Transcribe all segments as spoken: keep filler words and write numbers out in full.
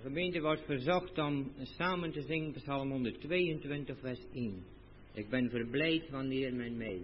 gemeente wordt verzocht om samen te zingen Psalm honderdtweeëntwintig vers één. Ik ben verblijd wanneer men mij.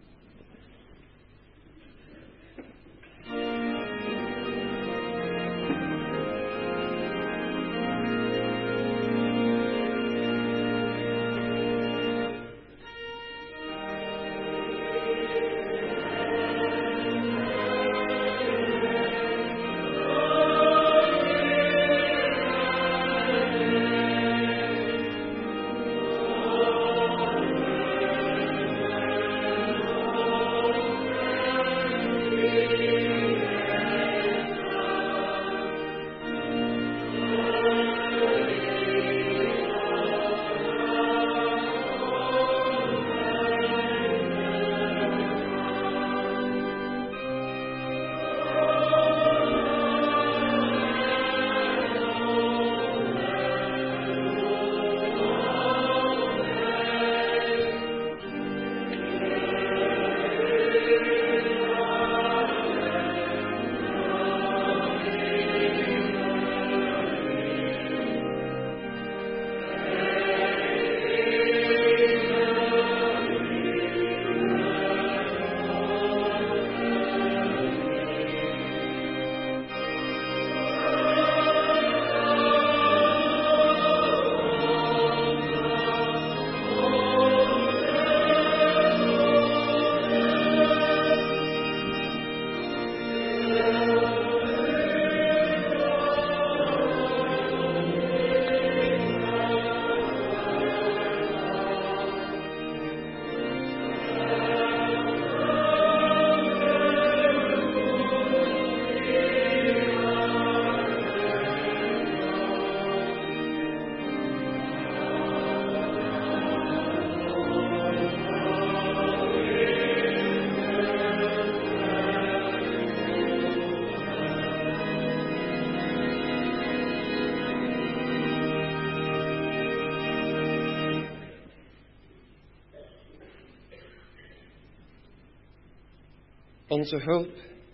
Onze hulp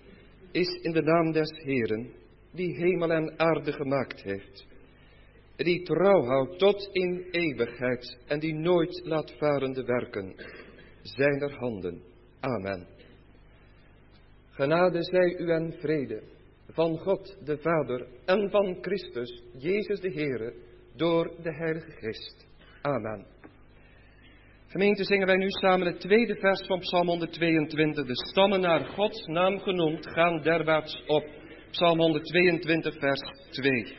is in de naam des Heeren, die hemel en aarde gemaakt heeft, die trouw houdt tot in eeuwigheid en die nooit laat varen de werken zijner handen. Amen. Genade zij u en vrede van God de Vader en van Christus, Jezus de Heere, door de Heilige Geest. Amen. Gemeente, zingen wij nu samen het tweede vers van Psalm honderdtweeëntwintig. De stammen naar Gods naam genoemd gaan derwaarts op. Psalm honderdtweeëntwintig vers twee.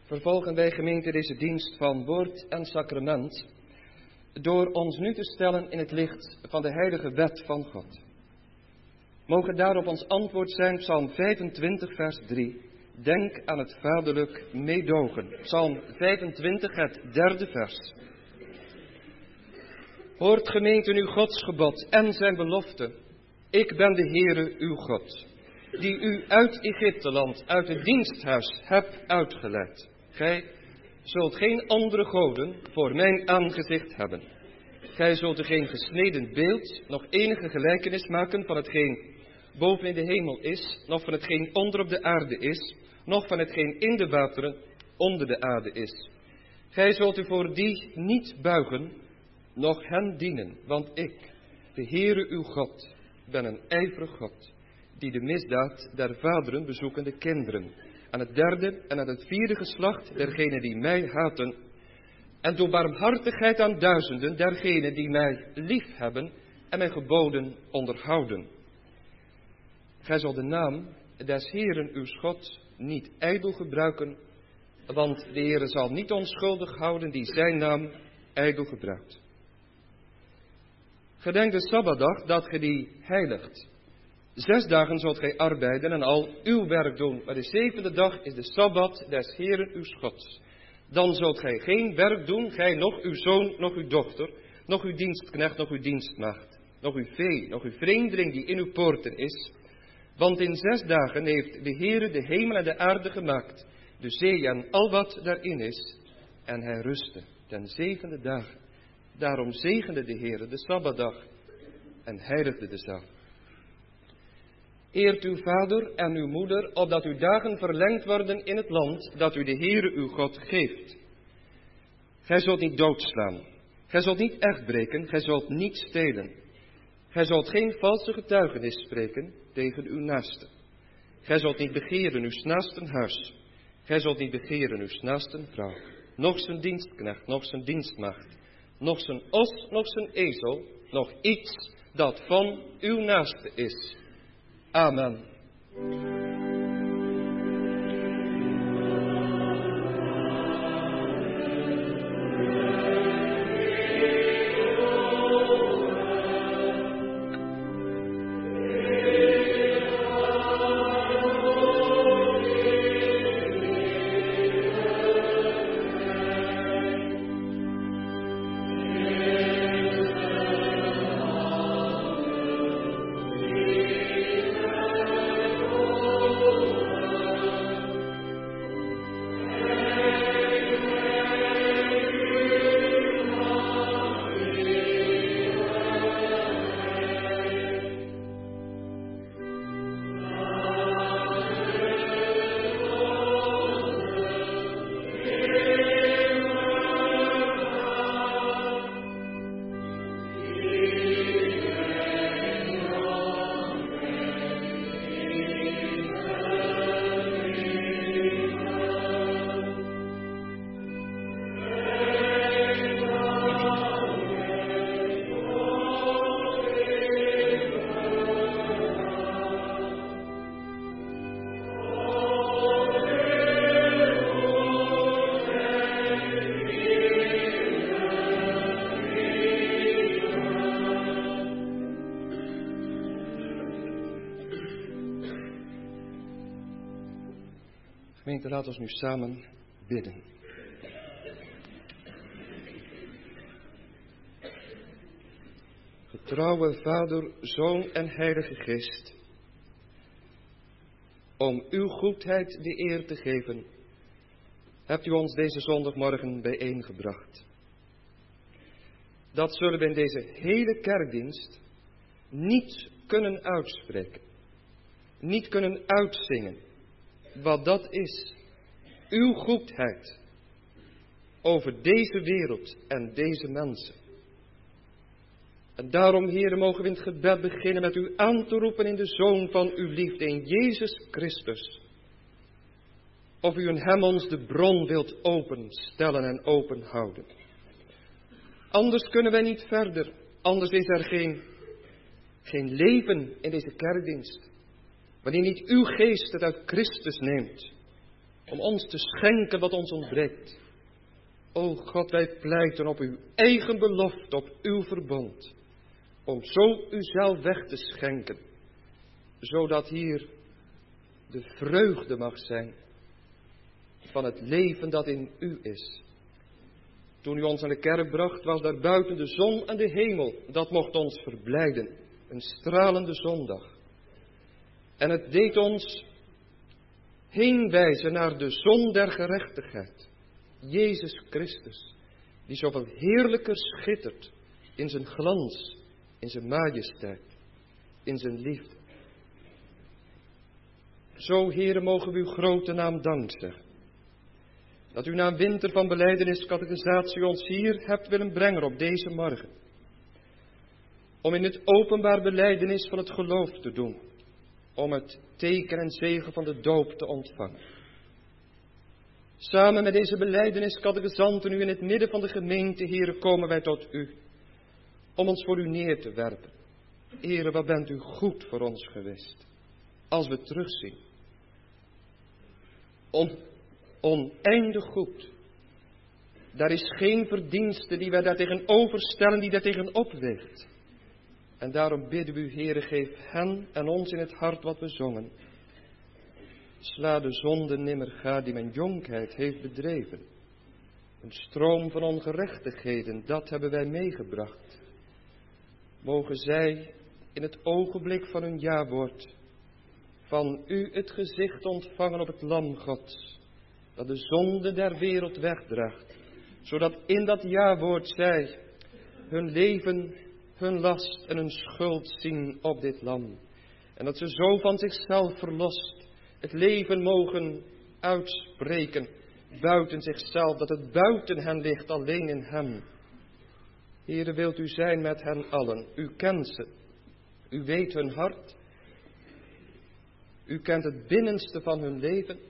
vervolgen wij gemeente deze dienst van woord en sacrament door ons nu te stellen in het licht van de heilige wet van God. Mogen daarop ons antwoord zijn Psalm vijfentwintig vers drie. Denk aan het vaderlijk meedogen. Psalm vijfentwintig, het derde vers. Hoort gemeente nu Gods gebod en zijn belofte. Ik ben de Heere uw God, die u uit Egypteland, uit het diensthuis heb uitgeleid. Gij zult geen andere goden voor mijn aangezicht hebben. Gij zult er geen gesneden beeld, nog enige gelijkenis maken van hetgeen boven in de hemel is, nog van hetgeen onder op de aarde is, nog van hetgeen in de wateren onder de aarde is. Gij zult u voor die niet buigen, noch hen dienen, want ik, de Heere uw God, ben een ijverig God, die de misdaad der vaderen bezoeken de kinderen, aan het derde en aan het vierde geslacht dergenen die mij haten, en doe barmhartigheid aan duizenden dergenen die mij lief hebben en mijn geboden onderhouden. Gij zult de naam des Heeren uw God niet ijdel gebruiken, want de Heere zal niet onschuldig houden die zijn naam ijdel gebruikt. Gedenk de Sabbatdag dat gij die heiligt. Zes dagen zult gij arbeiden en al uw werk doen, maar de zevende dag is de Sabbat des Heeren uw Gods. Dan zult gij geen werk doen, gij nog uw zoon, nog uw dochter, nog uw dienstknecht, nog uw dienstmaagd, nog uw vee, nog uw vreemdeling die in uw poorten is. Want in zes dagen heeft de Heere de hemel en de aarde gemaakt, de zee en al wat daarin is, en hij rustte ten zevende dag. Daarom zegende de Heere de Sabbatdag en heiligde de zaal. Eert uw vader en uw moeder, opdat uw dagen verlengd worden in het land dat u de Heere uw God geeft. Gij zult niet doodslaan, gij zult niet echtbreken, gij zult niet stelen. Gij zult geen valse getuigenis spreken tegen uw naaste. Gij zult niet begeren uw naasten huis. Gij zult niet begeren uw naasten vrouw, noch zijn dienstknecht, noch zijn dienstmaagd, noch zijn os, noch zijn ezel, nog iets dat van uw naaste is. Amen. Gemeente, laat ons nu samen bidden. Getrouwe Vader, Zoon en Heilige Geest, om uw goedheid de eer te geven, hebt u ons deze zondagmorgen bijeengebracht. Dat zullen we in deze hele kerkdienst niet kunnen uitspreken, niet kunnen uitzingen, wat dat is, uw goedheid over deze wereld en deze mensen. En daarom, Heere, mogen we in het gebed beginnen met u aan te roepen in de Zoon van uw liefde, in Jezus Christus. Of u in hem ons de bron wilt openstellen en openhouden. Anders kunnen wij niet verder, anders is er geen, geen leven in deze kerkdienst. Wanneer niet uw geest het uit Christus neemt. om ons te schenken wat ons ontbreekt. O God, wij pleiten op uw eigen belofte, op uw verbond, om zo uzelf weg te schenken, zodat hier de vreugde mag zijn van het leven dat in u is. Toen u ons naar de kerk bracht, was daar buiten de zon en de hemel. Dat mocht ons verblijden. Een stralende zondag. En het deed ons heenwijzen naar de zon der gerechtigheid. Jezus Christus, die zoveel heerlijker schittert in zijn glans, in zijn majesteit, in zijn liefde. Zo, Heere, mogen we uw grote naam dank zeggen. Dat u na een winter van belijdenis, catechisatie ons hier hebt willen brengen op deze morgen. Om in het openbaar belijdenis van het geloof te doen. Om het teken en zegen van de doop te ontvangen. Samen met deze belijdenis, catechisanten, nu in het midden van de gemeente, Heere, komen wij tot u. Om ons voor u neer te werpen. Heere, wat bent u goed voor ons geweest. Als we terugzien. On, oneindig goed. Daar is geen verdienste die wij daartegenover stellen, die daartegen opweegt. En daarom bidden we u, Heere, geef hen en ons in het hart wat we zongen. Sla de zonde nimmer ga die mijn jonkheid heeft bedreven. Een stroom van ongerechtigheden, dat hebben wij meegebracht. Mogen zij in het ogenblik van hun jawoord van u het gezicht ontvangen op het lam Gods, dat de zonde der wereld wegdraagt, zodat in dat jawoord zij hun leven, hun last en hun schuld zien op dit lam. En dat ze zo van zichzelf verlost het leven mogen uitspreken, buiten zichzelf, dat het buiten hen ligt, alleen in hem. Heere, wilt u zijn met hen allen. U kent ze. U weet hun hart. U kent het binnenste van hun leven.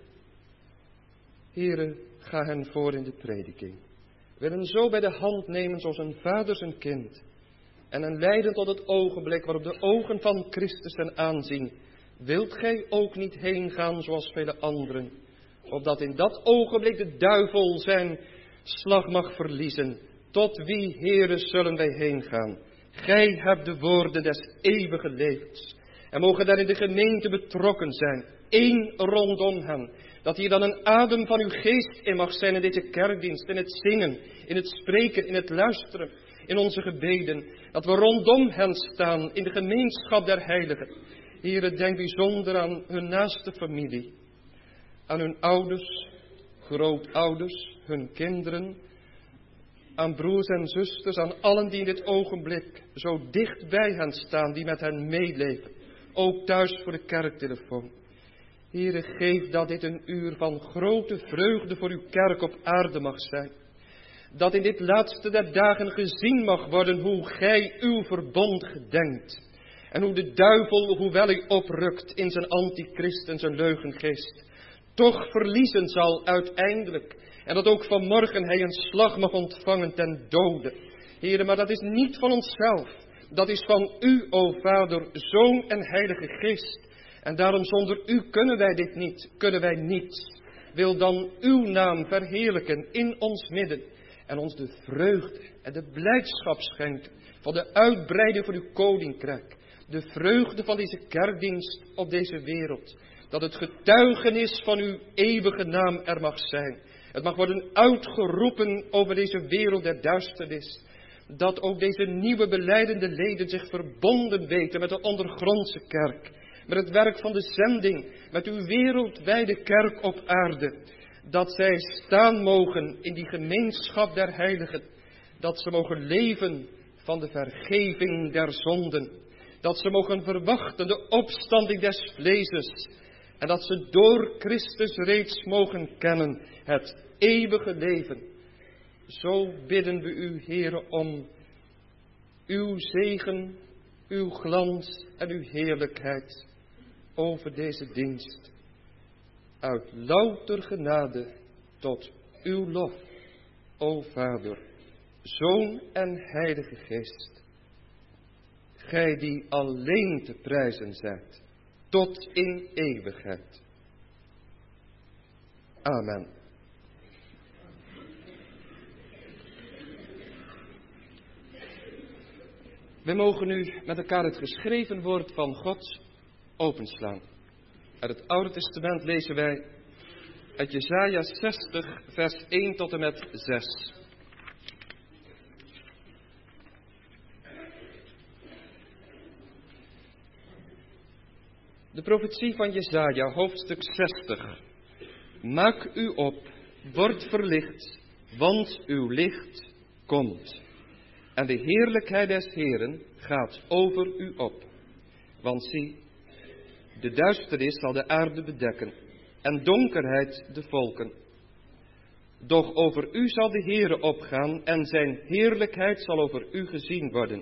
Heere, ga hen voor in de prediking. We willen zo bij de hand nemen zoals een vader zijn kind. En hen leiden tot het ogenblik waarop de ogen van Christus hen aanzien. Wilt gij ook niet heen gaan zoals vele anderen, opdat in dat ogenblik de duivel zijn slag mag verliezen. Tot wie, Heere, zullen wij heen gaan? Gij hebt de woorden des eeuwige levens. En mogen daar in de gemeente betrokken zijn, één rondom hen. Dat hier dan een adem van uw geest in mag zijn in deze kerkdienst, in het zingen, in het spreken, in het luisteren, in onze gebeden. Dat we rondom hen staan in de gemeenschap der heiligen. Heere, denk bijzonder aan hun naaste familie, aan hun ouders, grootouders, hun kinderen, aan broers en zusters, aan allen die in dit ogenblik zo dicht bij hen staan, die met hen meeleven, ook thuis voor de kerktelefoon. Heere, geef dat dit een uur van grote vreugde voor uw kerk op aarde mag zijn. Dat in dit laatste der dagen gezien mag worden hoe gij uw verbond gedenkt. En hoe de duivel, hoewel hij oprukt in zijn antichrist en zijn leugengeest, toch verliezen zal uiteindelijk. En dat ook vanmorgen hij een slag mag ontvangen ten dode. Heere, maar dat is niet van onszelf. Dat is van u, o Vader, Zoon en Heilige Geest. En daarom zonder u kunnen wij dit niet, kunnen wij niets. Wil dan uw naam verheerlijken in ons midden. En ons de vreugde en de blijdschap schenken van de uitbreiding van uw koninkrijk. De vreugde van deze kerkdienst op deze wereld. Dat het getuigenis van uw eeuwige naam er mag zijn. Het mag worden uitgeroepen over deze wereld der duisternis. Dat ook deze nieuwe belijdende leden zich verbonden weten met de ondergrondse kerk. Met het werk van de zending, met uw wereldwijde kerk op aarde. Dat zij staan mogen in die gemeenschap der heiligen. Dat ze mogen leven van de vergeving der zonden. Dat ze mogen verwachten de opstanding des vleeses. En dat ze door Christus reeds mogen kennen het eeuwige leven. Zo bidden we u, Heere, om uw zegen, uw glans en uw heerlijkheid over deze dienst. Uit louter genade tot uw lof, o Vader, Zoon en Heilige Geest. Gij die alleen te prijzen zijt, tot in eeuwigheid. Amen. We mogen nu met elkaar het geschreven woord van God openslaan. Uit het Oude Testament lezen wij uit Jesaja zestig, vers één tot en met zes. De profetie van Jesaja, hoofdstuk zestig. Maak u op, word verlicht, want uw licht komt. En de heerlijkheid des Heeren gaat over u op. Want zie, de duisternis zal de aarde bedekken en donkerheid de volken. Doch over u zal de Heere opgaan en zijn heerlijkheid zal over u gezien worden.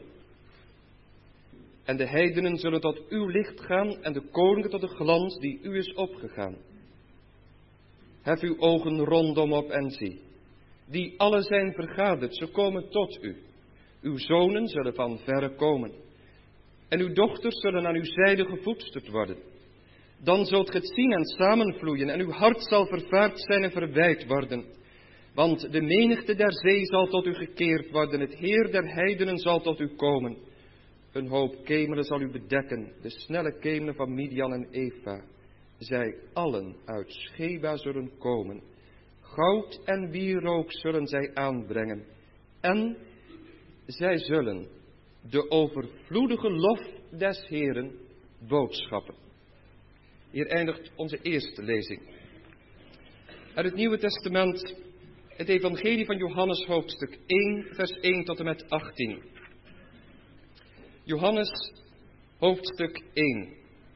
En de heidenen zullen tot uw licht gaan en de koningen tot de glans die u is opgegaan. Hef uw ogen rondom op en zie. Die alle zijn vergaderd, ze komen tot u. Uw zonen zullen van verre komen. En uw dochters zullen aan uw zijde gevoedsterd worden. Dan zult ge het zien en samenvloeien en uw hart zal vervaard zijn en verwijd worden. Want de menigte der zee zal tot u gekeerd worden, het heer der heidenen zal tot u komen. Een hoop kemelen zal u bedekken, de snelle kemelen van Midian en Eva. Zij allen uit Sheba zullen komen. Goud en wierook zullen zij aanbrengen. En zij zullen de overvloedige lof des Heeren boodschappen. Hier eindigt onze eerste lezing. Uit het Nieuwe Testament, het Evangelie van Johannes, hoofdstuk één, vers één tot en met achttien. Johannes, hoofdstuk één.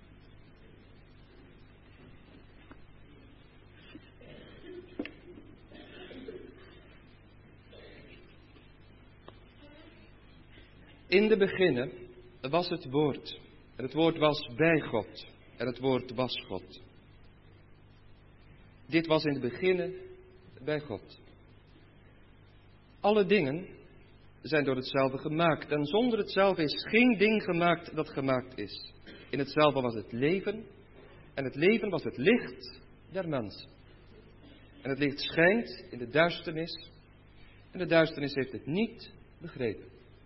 In de beginnen was het woord, en het woord was bij God, en het woord was God. Dit was in de beginnen bij God. Alle dingen zijn door hetzelfde gemaakt, en zonder hetzelfde is geen ding gemaakt dat gemaakt is. In hetzelfde was het leven, en het leven was het licht der mensen. En het licht schijnt in de duisternis, en de duisternis heeft het niet begrepen.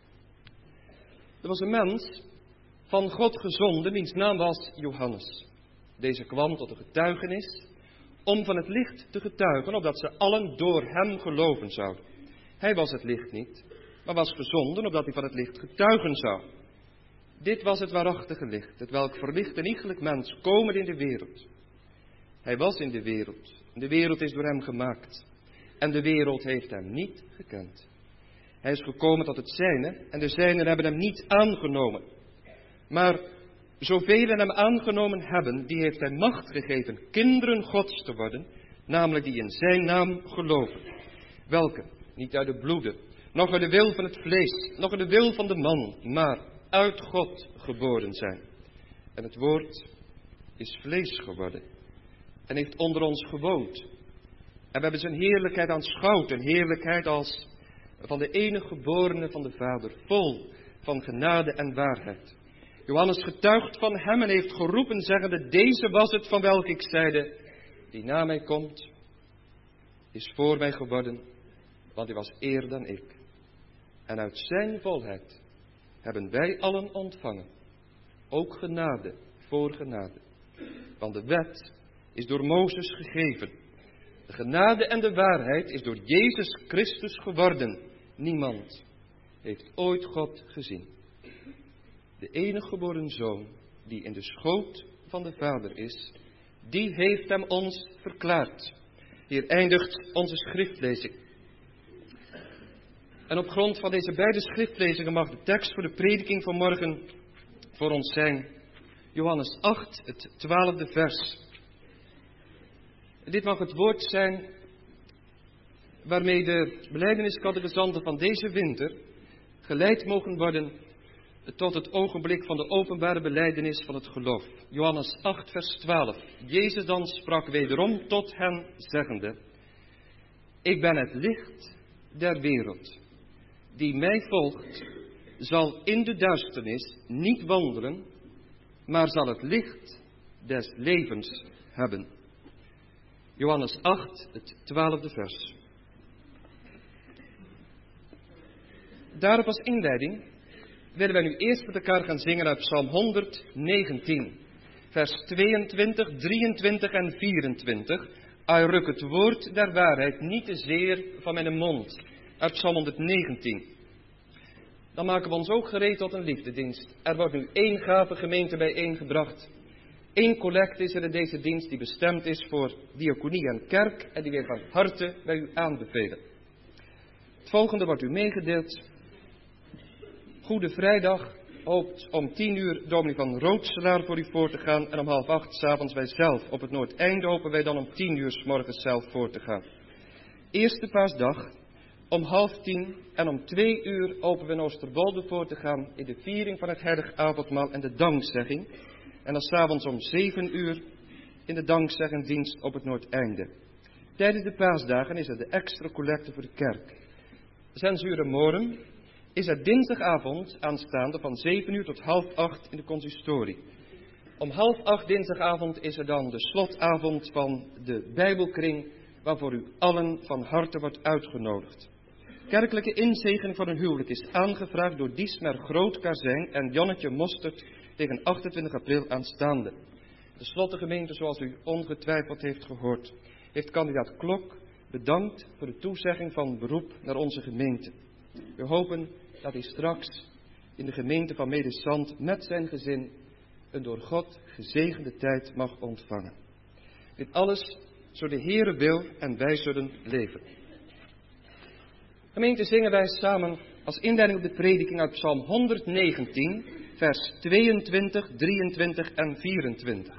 Er was een mens van God gezonden, wiens naam was Johannes. Deze kwam tot de getuigenis om van het licht te getuigen, opdat ze allen door hem geloven zouden. Hij was het licht niet, maar was gezonden, opdat hij van het licht getuigen zou. Dit was het waarachtige licht, het welk verlicht een iegelijk mens komen in de wereld. Hij was in de wereld, en de wereld is door hem gemaakt, en de wereld heeft hem niet gekend. Hij is gekomen tot het zijne, en de zijnen hebben hem niet aangenomen. Maar zoveel hem aangenomen hebben, die heeft hij macht gegeven kinderen Gods te worden, namelijk die in zijn naam geloven. Welke niet uit de bloeden, nog uit de wil van het vlees, nog uit de wil van de man, maar uit God geboren zijn. En het woord is vlees geworden en heeft onder ons gewoond. En we hebben zijn heerlijkheid aanschouwd, een heerlijkheid als van de enige geborene van de Vader, vol van genade en waarheid. Johannes getuigt van hem en heeft geroepen, zeggende, deze was het van welk ik zeide, die na mij komt, is voor mij geworden, want hij was eer dan ik. En uit zijn volheid hebben wij allen ontvangen, ook genade voor genade. Want de wet is door Mozes gegeven. De genade en de waarheid is door Jezus Christus geworden. Niemand heeft ooit God gezien. De enige geboren Zoon, die in de schoot van de Vader is, die heeft hem ons verklaard. Hier eindigt onze schriftlezing. En op grond van deze beide schriftlezingen mag de tekst voor de prediking van morgen voor ons zijn Johannes acht, het twaalfde vers. Dit mag het woord zijn waarmee de belijdeniscatechisanten van deze winter geleid mogen worden tot het ogenblik van de openbare belijdenis van het geloof. Johannes acht, vers twaalf. Jezus dan sprak wederom tot hen, zeggende, ik ben het licht der wereld. Die mij volgt, zal in de duisternis niet wandelen, maar zal het licht des levens hebben. Johannes acht, het twaalfde vers. Daarop als inleiding willen wij nu eerst met elkaar gaan zingen uit Psalm honderdnegentien, vers tweeëntwintig, drieëntwintig en vierentwintig. Uitruk het woord der waarheid niet te zeer van mijn mond, uit Psalm honderdnegentien. Dan maken we ons ook gereed tot een liefdedienst. Er wordt nu één gave gemeente bijeengebracht. Eén collect is er in deze dienst die bestemd is voor diaconie en kerk en die wij van harte bij u aanbevelen. Het volgende wordt u meegedeeld. Goede Vrijdag hoopt om tien uur dominee van Roodselaar voor u voor te gaan en om half acht 's avonds wij zelf. Op het Noordeinde hopen wij dan om tien uur 's morgens zelf voor te gaan. Eerste paasdag om half tien en om twee uur hopen we in Oosterwolde voor te gaan in de viering van het heilig avondmaal en de dankzegging. En dan 's avonds om zeven uur in de dankzeggendienst op het Noordeinde. Tijdens de paasdagen is er de extra collecte voor de kerk. Zes uur morgen is er dinsdagavond aanstaande van zeven uur tot half acht in de consistorie. Om half acht dinsdagavond is er dan de slotavond van de Bijbelkring, waarvoor u allen van harte wordt uitgenodigd. Kerkelijke inzegening voor een huwelijk is aangevraagd door Diesmer Groot-Kazijn en Jannetje Mostert tegen achtentwintig april aanstaande. De slotgemeente, zoals u ongetwijfeld heeft gehoord, heeft kandidaat Klok bedankt voor de toezegging van beroep naar onze gemeente. We hopen dat hij straks in de gemeente van Medezand met zijn gezin een door God gezegende tijd mag ontvangen. Dit alles zo de Heere wil en wij zullen leven. Gemeente, zingen wij samen als inleiding op de prediking uit Psalm honderdnegentien, vers tweeëntwintig, drieëntwintig en vierentwintig.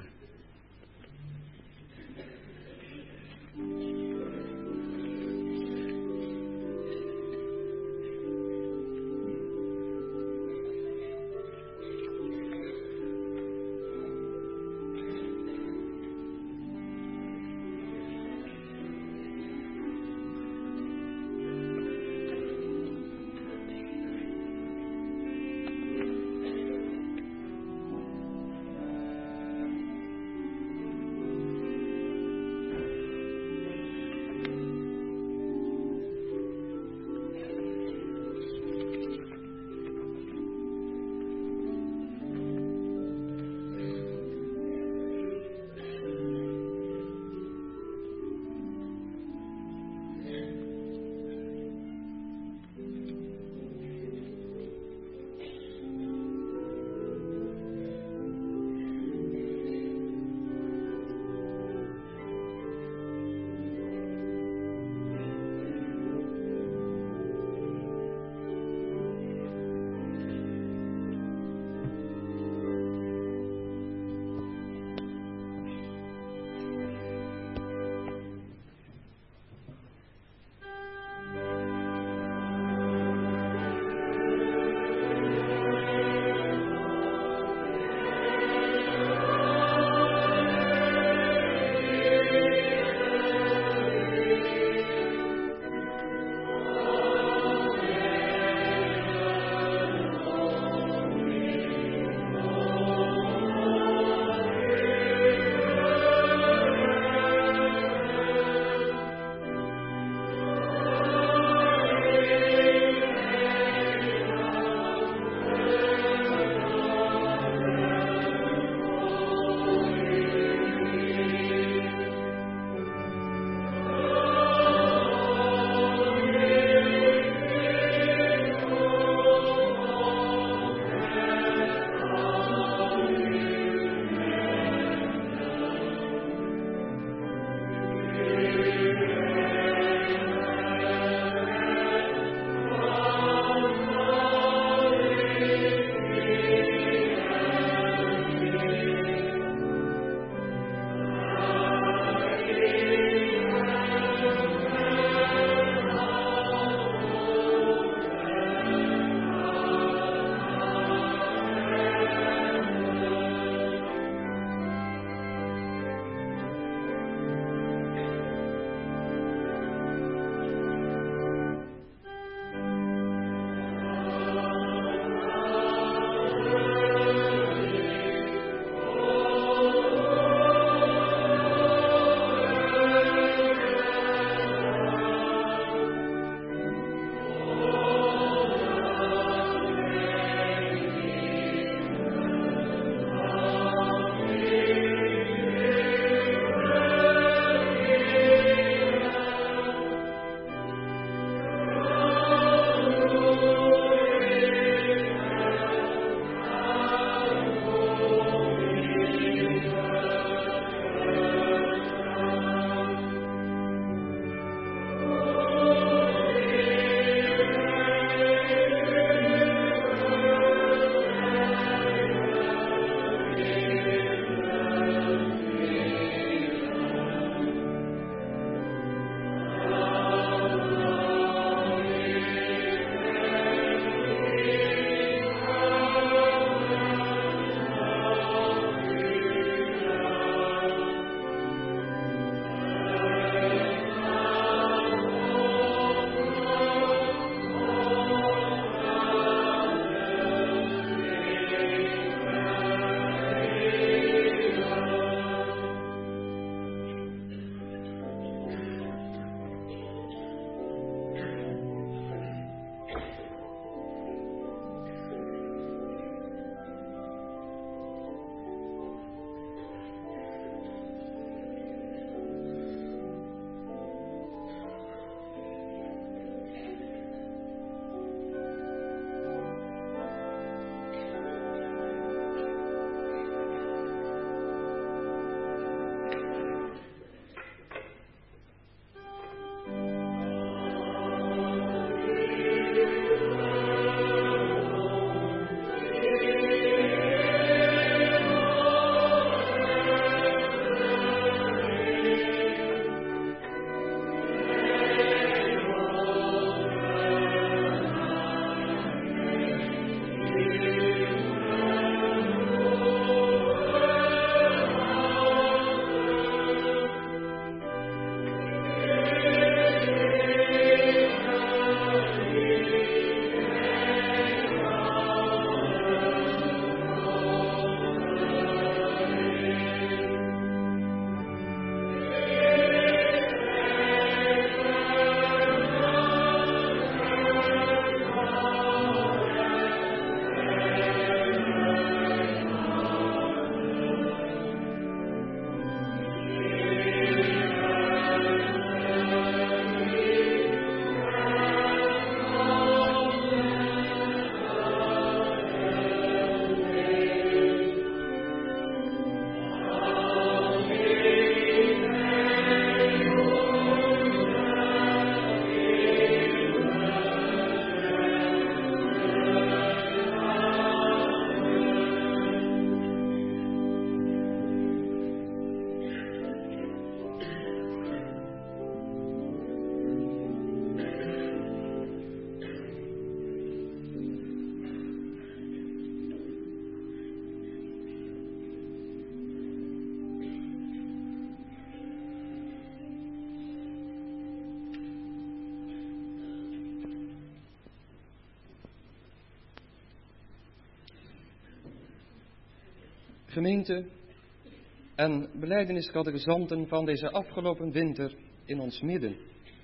Gemeente en belijdeniscatechisanten van deze afgelopen winter in ons midden.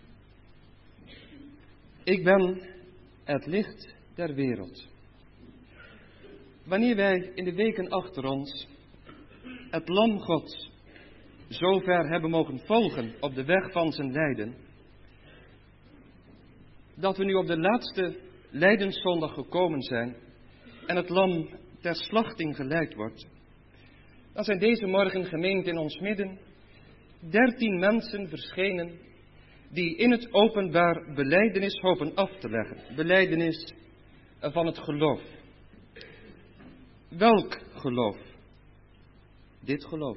Ik ben het licht der wereld. Wanneer wij in de weken achter ons het Lam Gods zo ver hebben mogen volgen op de weg van zijn lijden, dat we nu op de laatste Lijdenszondag gekomen zijn en het lam ter slachting geleid wordt, dan zijn deze morgen, gemeente in ons midden, dertien mensen verschenen die in het openbaar belijdenis hopen af te leggen. Belijdenis van het geloof. Welk geloof? Dit geloof.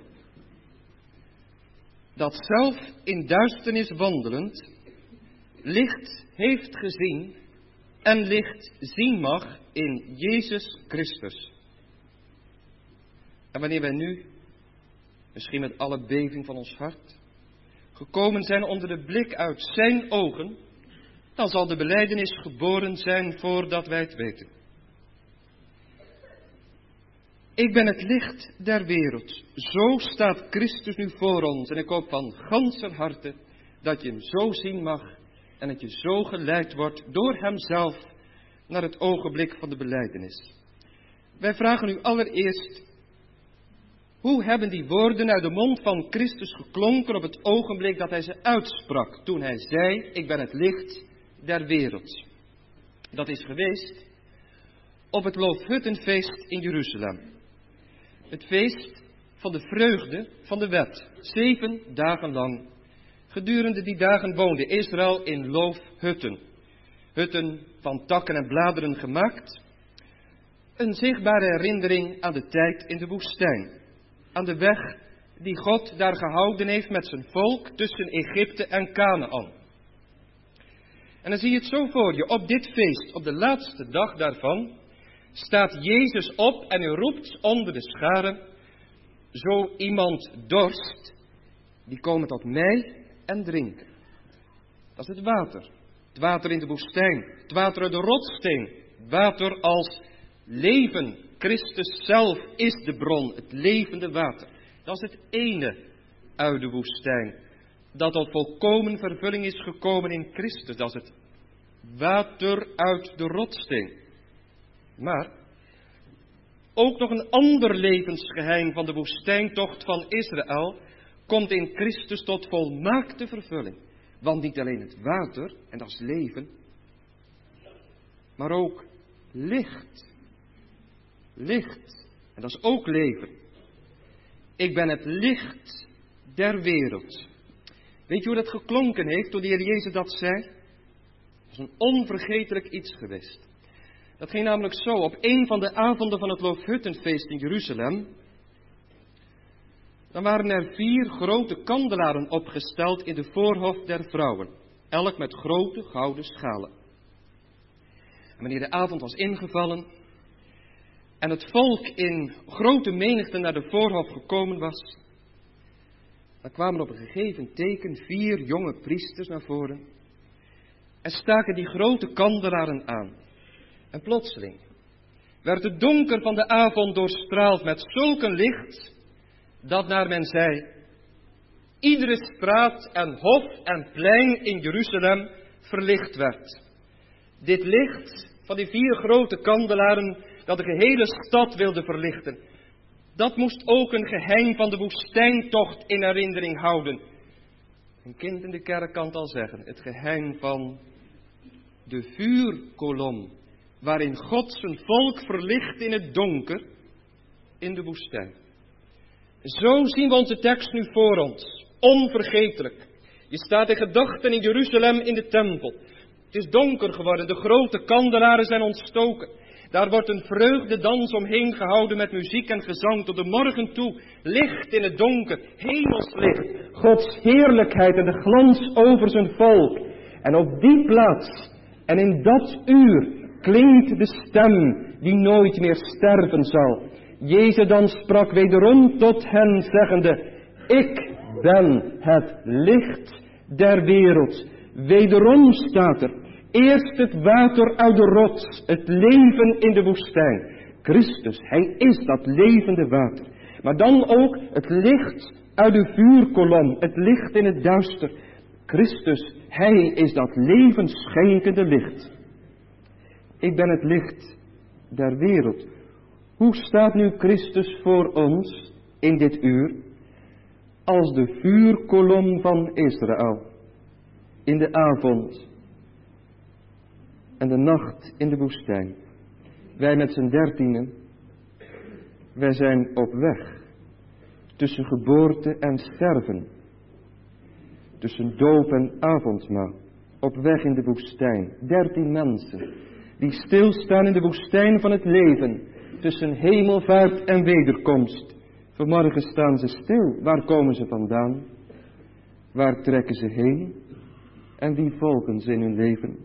Dat zelf in duisternis wandelend licht heeft gezien en licht zien mag in Jezus Christus. En wanneer wij nu, misschien met alle beving van ons hart, gekomen zijn onder de blik uit zijn ogen, dan zal de belijdenis geboren zijn voordat wij het weten. Ik ben het licht der wereld. Zo staat Christus nu voor ons. En ik hoop van ganser harte dat je hem zo zien mag en dat je zo geleid wordt door hemzelf naar het ogenblik van de belijdenis. Wij vragen u allereerst, hoe hebben die woorden uit de mond van Christus geklonken op het ogenblik dat hij ze uitsprak, toen hij zei, ik ben het licht der wereld. Dat is geweest op het Loofhuttenfeest in Jeruzalem. Het feest van de vreugde van de wet, zeven dagen lang. Gedurende die dagen woonde Israël in loofhutten. Hutten van takken en bladeren gemaakt. Een zichtbare herinnering aan de tijd in de woestijn. Aan de weg die God daar gehouden heeft met zijn volk tussen Egypte en Kanaan. En dan zie je het zo voor je. Op dit feest, op de laatste dag daarvan, staat Jezus op en hij roept onder de scharen, zo iemand dorst, die komen tot mij en drinken. Dat is het water. Het water in de woestijn. Het water uit de rotssteen. Water als leven. Christus zelf is de bron. Het levende water. Dat is het ene uit de woestijn. Dat tot volkomen vervulling is gekomen in Christus. Dat is het water uit de rotssteen. Maar ook nog een ander levensgeheim van de woestijntocht van Israël komt in Christus tot volmaakte vervulling. Want niet alleen het water, en dat is leven, maar ook licht. Licht, en dat is ook leven. Ik ben het licht der wereld. Weet je hoe dat geklonken heeft toen de Heer Jezus dat zei? Dat is een onvergetelijk iets geweest. Dat ging namelijk zo, op een van de avonden van het Loofhuttenfeest in Jeruzalem, dan waren er vier grote kandelaren opgesteld in de voorhof der vrouwen, elk met grote gouden schalen. En wanneer de avond was ingevallen en het volk in grote menigte naar de voorhof gekomen was, dan kwamen op een gegeven teken vier jonge priesters naar voren en staken die grote kandelaren aan. En plotseling werd het donker van de avond doorstraald met zulk een licht, dat naar men zei, iedere straat en hof en plein in Jeruzalem verlicht werd. Dit licht van die vier grote kandelaren, dat de gehele stad wilde verlichten, dat moest ook een geheim van de woestijntocht in herinnering houden. Een kind in de kerk kan het al zeggen, het geheim van de vuurkolom, waarin God zijn volk verlicht in het donker in de woestijn. Zo zien we onze tekst nu voor ons, onvergetelijk. Je staat in gedachten in Jeruzalem in de tempel. Het is donker geworden, de grote kandelaren zijn ontstoken. Daar wordt een vreugdedans omheen gehouden met muziek en gezang tot de morgen toe. Licht in het donker, hemelslicht, Gods heerlijkheid en de glans over zijn volk. En op die plaats en in dat uur klinkt de stem die nooit meer sterven zal. Jezus dan sprak wederom tot hen zeggende, ik ben het licht der wereld. Wederom staat er, eerst het water uit de rots, het leven in de woestijn. Christus, hij is dat levende water. Maar dan ook het licht uit de vuurkolom, het licht in het duister. Christus, Hij is dat levensschenkende licht. Ik ben het licht der wereld. Hoe staat nu Christus voor ons in dit uur? Als de vuurkolom van Israël. In de avond. En de nacht in de woestijn. Wij met z'n dertienen. Wij zijn op weg. Tussen geboorte en sterven. Tussen doop en avondmaal. Op weg in de woestijn. Dertien mensen. Die stilstaan in de woestijn van het leven. Tussen hemelvaart en wederkomst. Vanmorgen staan ze stil. Waar komen ze vandaan? Waar trekken ze heen? En wie volgen ze in hun leven?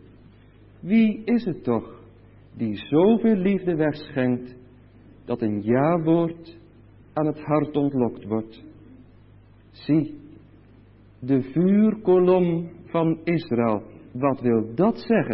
Wie is het toch die zoveel liefde wegschenkt, dat een ja-woord aan het hart ontlokt wordt? Zie, de vuurkolom van Israël. Wat wil dat zeggen?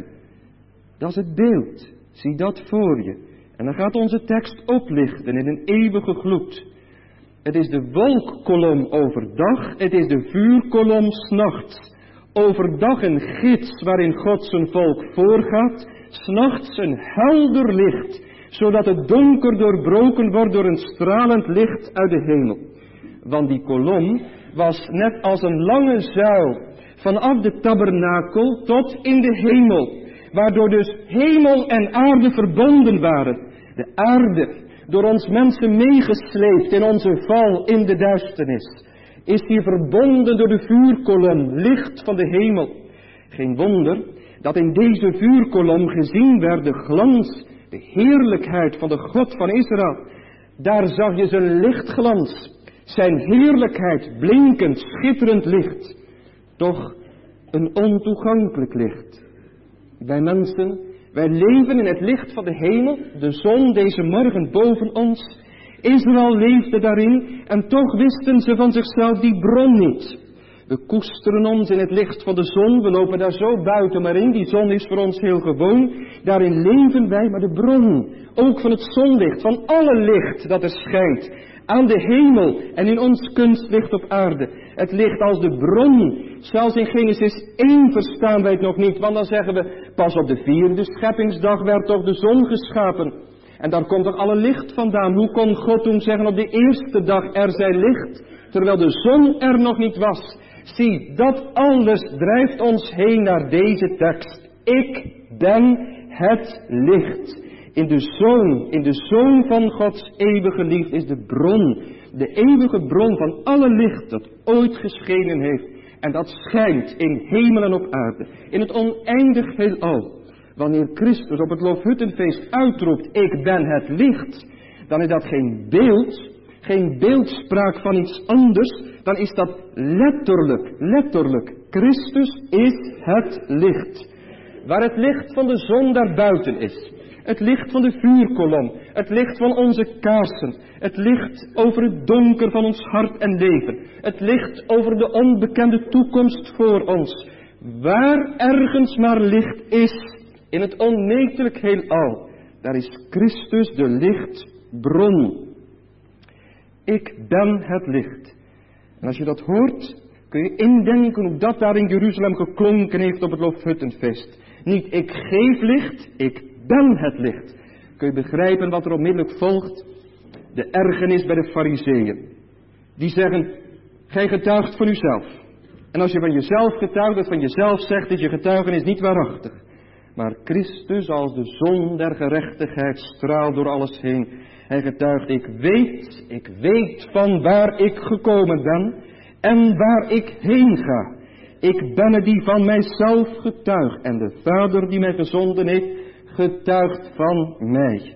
Dat is het beeld. Zie dat voor je. En dan gaat onze tekst oplichten in een eeuwige gloed. Het is de wolkkolom overdag, het is de vuurkolom 's nachts. Overdag een gids waarin God zijn volk voorgaat, 's nachts een helder licht, zodat het donker doorbroken wordt door een stralend licht uit de hemel. Want die kolom was net als een lange zuil vanaf de tabernakel tot in de hemel, waardoor dus hemel en aarde verbonden waren. De aarde, door ons mensen meegesleept in onze val in de duisternis, is hier verbonden door de vuurkolom, licht van de hemel. Geen wonder dat in deze vuurkolom gezien werd de glans, de heerlijkheid van de God van Israël. Daar zag je zijn lichtglans, zijn heerlijkheid, blinkend, schitterend licht. Toch een ontoegankelijk licht. Wij mensen, wij leven in het licht van de hemel, de zon deze morgen boven ons. Israël leefde daarin en toch wisten ze van zichzelf die bron niet. We koesteren ons in het licht van de zon, we lopen daar zo buiten maar in, die zon is voor ons heel gewoon. Daarin leven wij, maar de bron, ook van het zonlicht, van alle licht dat er schijnt, aan de hemel en in ons kunstlicht op aarde. Het licht als de bron, zelfs in Genesis één verstaan wij het nog niet, want dan zeggen we, pas op de vierde scheppingsdag werd toch de zon geschapen. En daar komt toch alle licht vandaan. Hoe kon God toen zeggen op de eerste dag er zij licht, terwijl de zon er nog niet was? Zie, dat alles drijft ons heen naar deze tekst. Ik ben het licht. In de Zoon, in de Zoon van Gods eeuwige liefde is de bron, de eeuwige bron van alle licht dat ooit geschenen heeft. En dat schijnt in hemel en op aarde, in het oneindig heelal. Wanneer Christus op het Loofhuttenfeest uitroept, ik ben het licht, dan is dat geen beeld, geen beeldspraak van iets anders, dan is dat letterlijk, letterlijk, Christus is het licht. Waar het licht van de zon daarbuiten is, het licht van de vuurkolom, het licht van onze kaarsen, het licht over het donker van ons hart en leven, het licht over de onbekende toekomst voor ons. Waar ergens maar licht is, in het onmetelijk heelal, daar is Christus de lichtbron. Ik ben het licht. En als je dat hoort, kun je indenken hoe dat daar in Jeruzalem geklonken heeft op het Loofhuttenfeest. Niet ik geef licht, ik ben het licht. Kun je begrijpen wat er onmiddellijk volgt? De ergernis bij de Farizeeën. Die zeggen, gij getuigt van uzelf. En als je van jezelf getuigt, dat van jezelf zegt, is je getuigenis niet waarachtig. Maar Christus als de zon der gerechtigheid straalt door alles heen. Hij getuigt, ik weet, ik weet van waar ik gekomen ben en waar ik heen ga. Ik ben het die van mijzelf getuigt en de Vader die mij gezonden heeft, getuigt van mij.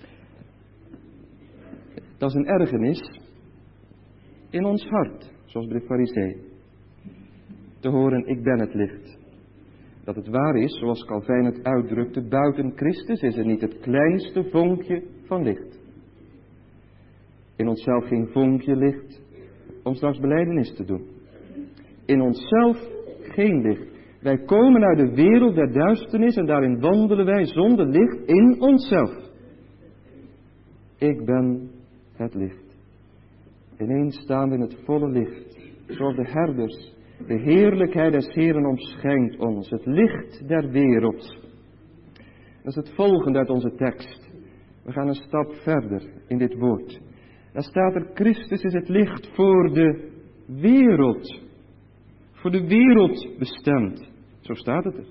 Dat is een ergernis in ons hart, zoals bij de Farizeeën. Te horen, ik ben het licht. Dat het waar is, zoals Calvijn het uitdrukte, buiten Christus is er niet het kleinste vonkje van licht. In onszelf geen vonkje licht om straks belijdenis te doen. In onszelf geen licht. Wij komen uit de wereld der duisternis en daarin wandelen wij zonder licht in onszelf. Ik ben het licht. Ineens staan we in het volle licht, zoals de herders. De heerlijkheid des Heeren omschijnt ons, het licht der wereld. Dat is het volgende uit onze tekst. We gaan een stap verder in dit woord. Daar staat er, Christus is het licht voor de wereld. Voor de wereld bestemd. Zo staat het er.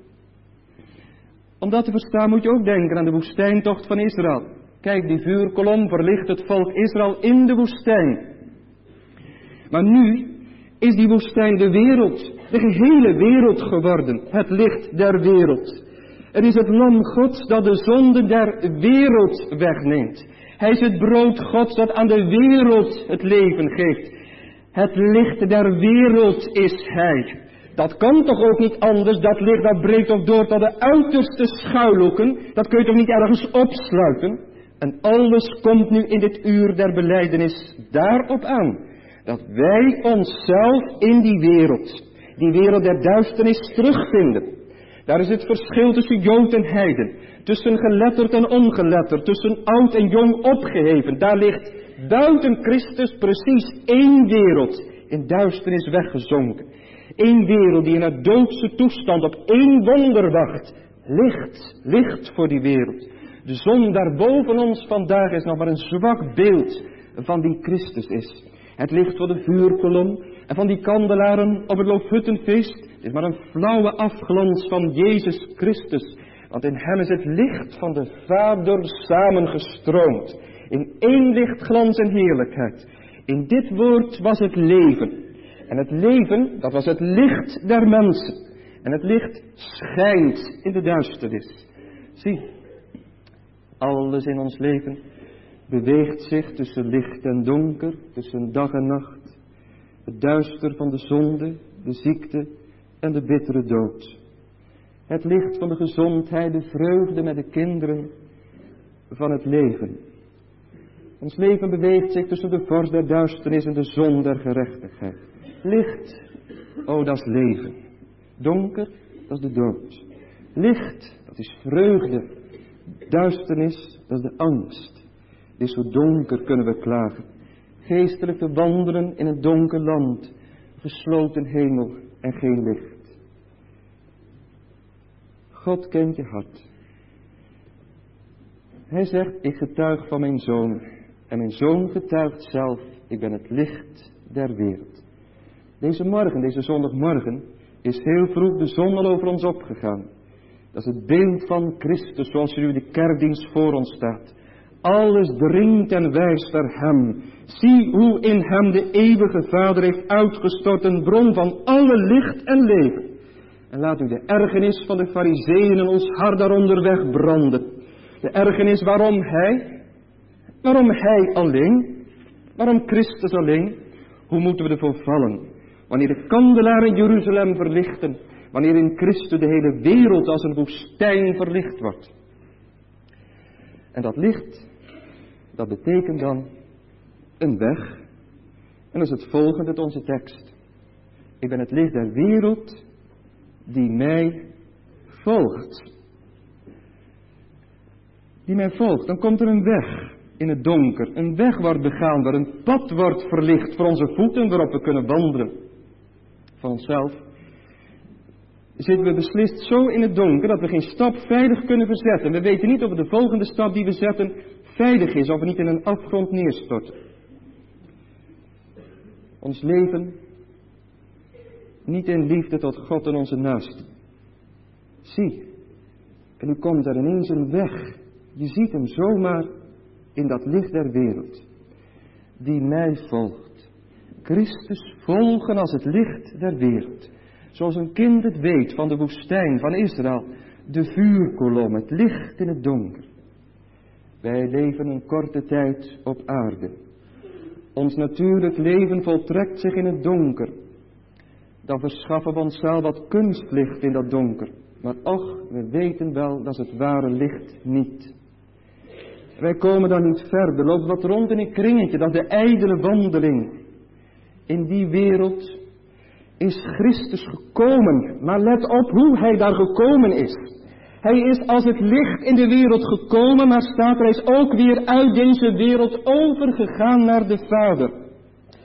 Om dat te verstaan moet je ook denken aan de woestijntocht van Israël. Kijk, die vuurkolom verlicht het volk Israël in de woestijn. Maar nu is die woestijn de wereld, de gehele wereld geworden, het licht der wereld. Het is het lam Gods dat de zonde der wereld wegneemt. Hij is het brood Gods dat aan de wereld het leven geeft. Het licht der wereld is Hij. Dat kan toch ook niet anders, dat licht dat breekt toch door tot de uiterste schuilhoeken. Dat kun je toch niet ergens opsluiten. En alles komt nu in dit uur der belijdenis daarop aan. Dat wij onszelf in die wereld, die wereld der duisternis terugvinden. Daar is het verschil tussen Jood en heiden. Tussen geletterd en ongeletterd. Tussen oud en jong opgeheven. Daar ligt buiten Christus precies één wereld in duisternis weggezonken. Eén wereld die in een doodse toestand op één wonder wacht. Licht, licht voor die wereld. De zon daarboven ons vandaag is nog maar een zwak beeld van wie Christus is. Het licht voor de vuurkolom en van die kandelaren op het Loofhuttenfeest is maar een flauwe afglans van Jezus Christus. Want in hem is het licht van de Vader samengestroomd. In één lichtglans en heerlijkheid. In dit woord was het leven. En het leven, dat was het licht der mensen. En het licht schijnt in de duisternis. Zie, alles in ons leven beweegt zich tussen licht en donker, tussen dag en nacht. Het duister van de zonde, de ziekte en de bittere dood. Het licht van de gezondheid, de vreugde met de kinderen van het leven. Ons leven beweegt zich tussen de vorst der duisternis en de zon der gerechtigheid. Licht, oh dat is leven. Donker, dat is de dood. Licht, dat is vreugde. Duisternis, dat is de angst. Het is zo donker, kunnen we klagen. Geestelijk te wandelen in een donker land. Gesloten hemel en geen licht. God kent je hart. Hij zegt, ik getuig van mijn zoon. En mijn zoon getuigt zelf, ik ben het licht der wereld. Deze morgen, deze zondagmorgen, is heel vroeg de zon al over ons opgegaan. Dat is het beeld van Christus, zoals er nu de kerkdienst voor ons staat. Alles dringt en wijst naar hem. Zie hoe in hem de eeuwige Vader heeft uitgestort een bron van alle licht en leven. En laat u de ergernis van de Farizeeën in ons hart daaronder wegbranden. De ergernis waarom hij, waarom hij alleen, waarom Christus alleen. Hoe moeten we ervoor vallen? Wanneer de kandelaar in Jeruzalem verlichten, wanneer in Christus de hele wereld als een woestijn verlicht wordt. En dat licht, dat betekent dan een weg. En dat is het volgende uit onze tekst. Ik ben het licht der wereld die mij volgt. Die mij volgt. Dan komt er een weg in het donker. Een weg wordt begaan, waar een pad wordt verlicht voor onze voeten, waarop we kunnen wandelen. Van onszelf zitten we beslist zo in het donker dat we geen stap veilig kunnen verzetten. We weten niet of de volgende stap die we zetten veilig is, of we niet in een afgrond neerstorten. Ons leven niet in liefde tot God en onze naasten. Zie, en nu komt er ineens een weg. Je ziet hem zomaar in dat licht der wereld. Die mij volgt. Christus volgen als het licht der wereld. Zoals een kind het weet van de woestijn van Israël. De vuurkolom, het licht in het donker. Wij leven een korte tijd op aarde. Ons natuurlijk leven voltrekt zich in het donker. Dan verschaffen we onszelf wat kunstlicht in dat donker. Maar och, we weten wel, dat is het ware licht niet. Wij komen dan niet verder, lopen wat rond in een kringetje, dat is de ijdele wandeling. In die wereld is Christus gekomen, maar let op hoe hij daar gekomen is. Hij is als het licht in de wereld gekomen, maar staat er, hij is ook weer uit deze wereld overgegaan naar de Vader.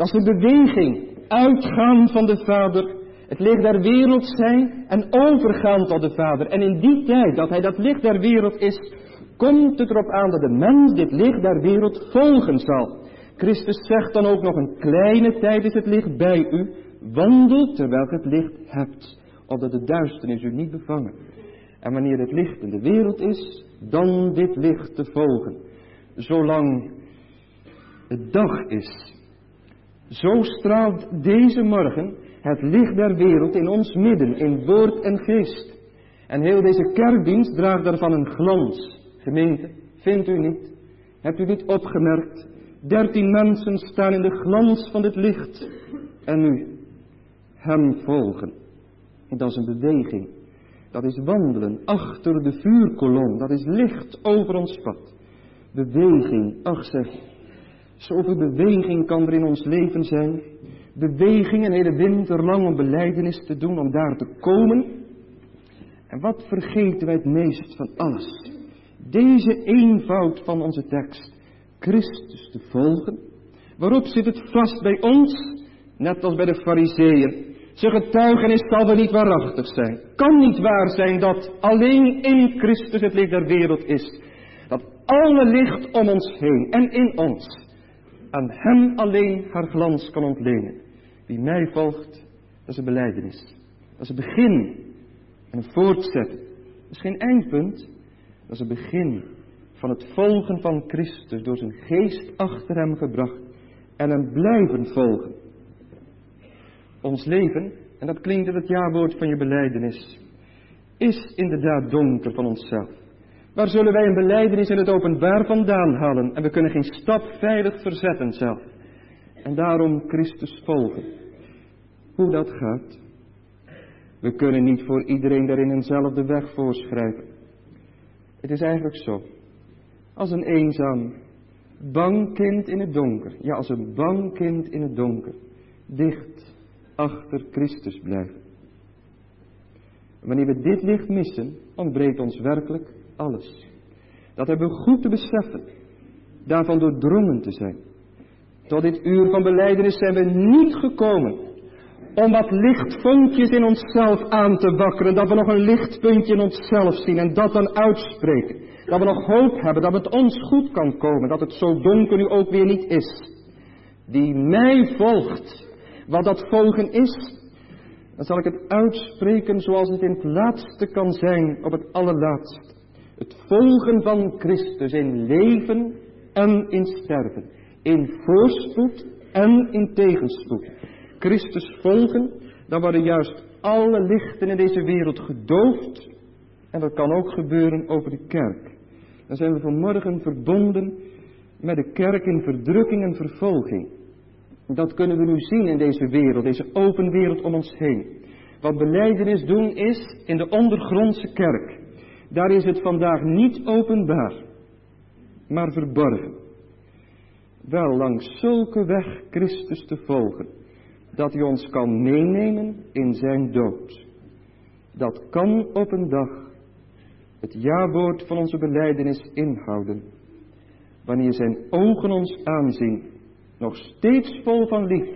Dat is de beweging, uitgaan van de Vader, het licht der wereld zijn en overgaan tot de Vader. En in die tijd dat hij dat licht der wereld is, komt het erop aan dat de mens dit licht der wereld volgen zal. Christus zegt dan ook nog: een kleine tijd is het licht bij u, wandel terwijl je het licht hebt, opdat de duisternis u niet bevangen. En wanneer het licht in de wereld is, dan dit licht te volgen, zolang het dag is. Zo straalt deze morgen het licht der wereld in ons midden, in woord en geest. En heel deze kerkdienst draagt daarvan een glans. Gemeente, vindt u niet? Hebt u niet opgemerkt? Dertien mensen staan in de glans van dit licht. En nu, hem volgen. Dat is een beweging. Dat is wandelen achter de vuurkolom. Dat is licht over ons pad. Beweging, ach zeg. Zoveel beweging kan er in ons leven zijn. Beweging een hele winter lang om belijdenis te doen, om daar te komen. En wat vergeten wij het meest van alles? Deze eenvoud van onze tekst. Christus te volgen. Waarop zit het vast bij ons? Net als bij de Farizeeën. Zijn getuigenis zal wel niet waarachtig zijn. Kan niet waar zijn dat alleen in Christus het licht der wereld is. Dat alle licht om ons heen en in ons aan hem alleen haar glans kan ontlenen. Wie mij volgt, dat is een belijdenis. Dat is een begin en een voortzetting. Dat is geen eindpunt. Dat is een begin van het volgen van Christus door zijn geest achter hem gebracht en hem blijven volgen. Ons leven, en dat klinkt in het jawoord van je belijdenis, is inderdaad donker van onszelf. Waar zullen wij een belijdenis in het openbaar vandaan halen? En we kunnen geen stap veilig verzetten zelf. En daarom Christus volgen. Hoe dat gaat? We kunnen niet voor iedereen daarin eenzelfde weg voorschrijven. Het is eigenlijk zo. Als een eenzaam, bang kind in het donker. Ja, als een bang kind in het donker. Dicht achter Christus blijven. Wanneer we dit licht missen, ontbreekt ons werkelijk alles. Dat hebben we goed te beseffen. Daarvan doordrongen te zijn. Tot dit uur van belijdenis zijn we niet gekomen om wat lichtvonkjes in onszelf aan te wakkeren. Dat we nog een lichtpuntje in onszelf zien en dat dan uitspreken. Dat we nog hoop hebben dat het ons goed kan komen. Dat het zo donker nu ook weer niet is. Die mij volgt. Wat dat volgen is, dan zal ik het uitspreken zoals het in het laatste kan zijn op het allerlaatste. Het volgen van Christus in leven en in sterven. In voorspoed en in tegenspoed. Christus volgen, dan worden juist alle lichten in deze wereld gedoofd. En dat kan ook gebeuren over de kerk. Dan zijn we vanmorgen verbonden met de kerk in verdrukking en vervolging. Dat kunnen we nu zien in deze wereld, deze open wereld om ons heen. Wat belijdenis doen is in de ondergrondse kerk. Daar is het vandaag niet openbaar, maar verborgen. Wel langs zulke weg Christus te volgen, dat hij ons kan meenemen in zijn dood. Dat kan op een dag het jawoord van onze belijdenis inhouden. Wanneer zijn ogen ons aanzien, nog steeds vol van liefde.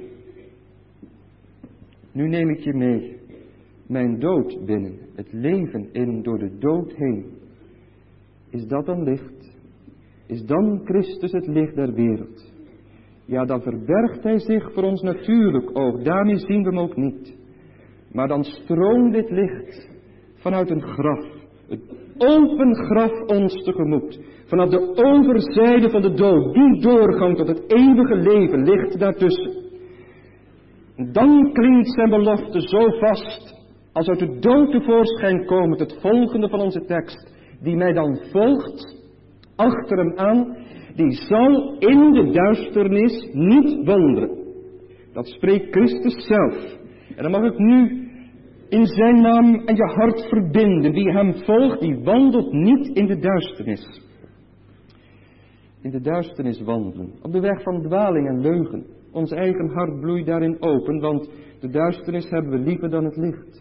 Nu neem ik je mee, mijn dood binnen, het leven in door de dood heen. Is dat dan licht? Is dan Christus het licht der wereld? Ja, dan verbergt hij zich voor ons natuurlijk oog, daarmee zien we hem ook niet. Maar dan stroomt dit licht vanuit een graf, het open graf ons tegemoet. Vanaf de overzijde van de dood, die doorgang tot het eeuwige leven ligt daartussen. Dan klinkt zijn belofte zo vast, als uit de dood tevoorschijn komt, het volgende van onze tekst. Die mij dan volgt, achter hem aan, die zal in de duisternis niet wandelen. Dat spreekt Christus zelf. En dan mag ik nu in zijn naam en je hart verbinden. Wie hem volgt, die wandelt niet in de duisternis. In de duisternis wandelen. Op de weg van dwaling en leugen. Ons eigen hart bloeit daarin open, want de duisternis hebben we liever dan het licht.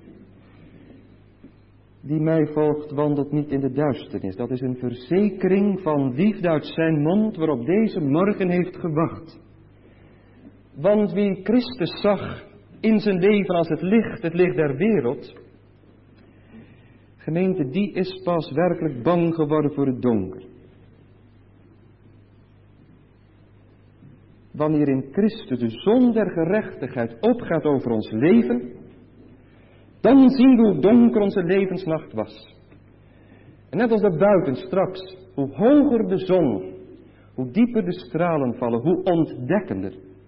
Die mij volgt wandelt niet in de duisternis. Dat is een verzekering van liefde uit zijn mond waarop deze morgen heeft gewacht. Want wie Christus zag in zijn leven als het licht, het licht der wereld, gemeente, die is pas werkelijk bang geworden voor het donker. Wanneer in Christus de zon der gerechtigheid opgaat over ons leven, dan zien we hoe donker onze levensnacht was. En net als daarbuiten straks, hoe hoger de zon, hoe dieper de stralen vallen, hoe ontdekkender.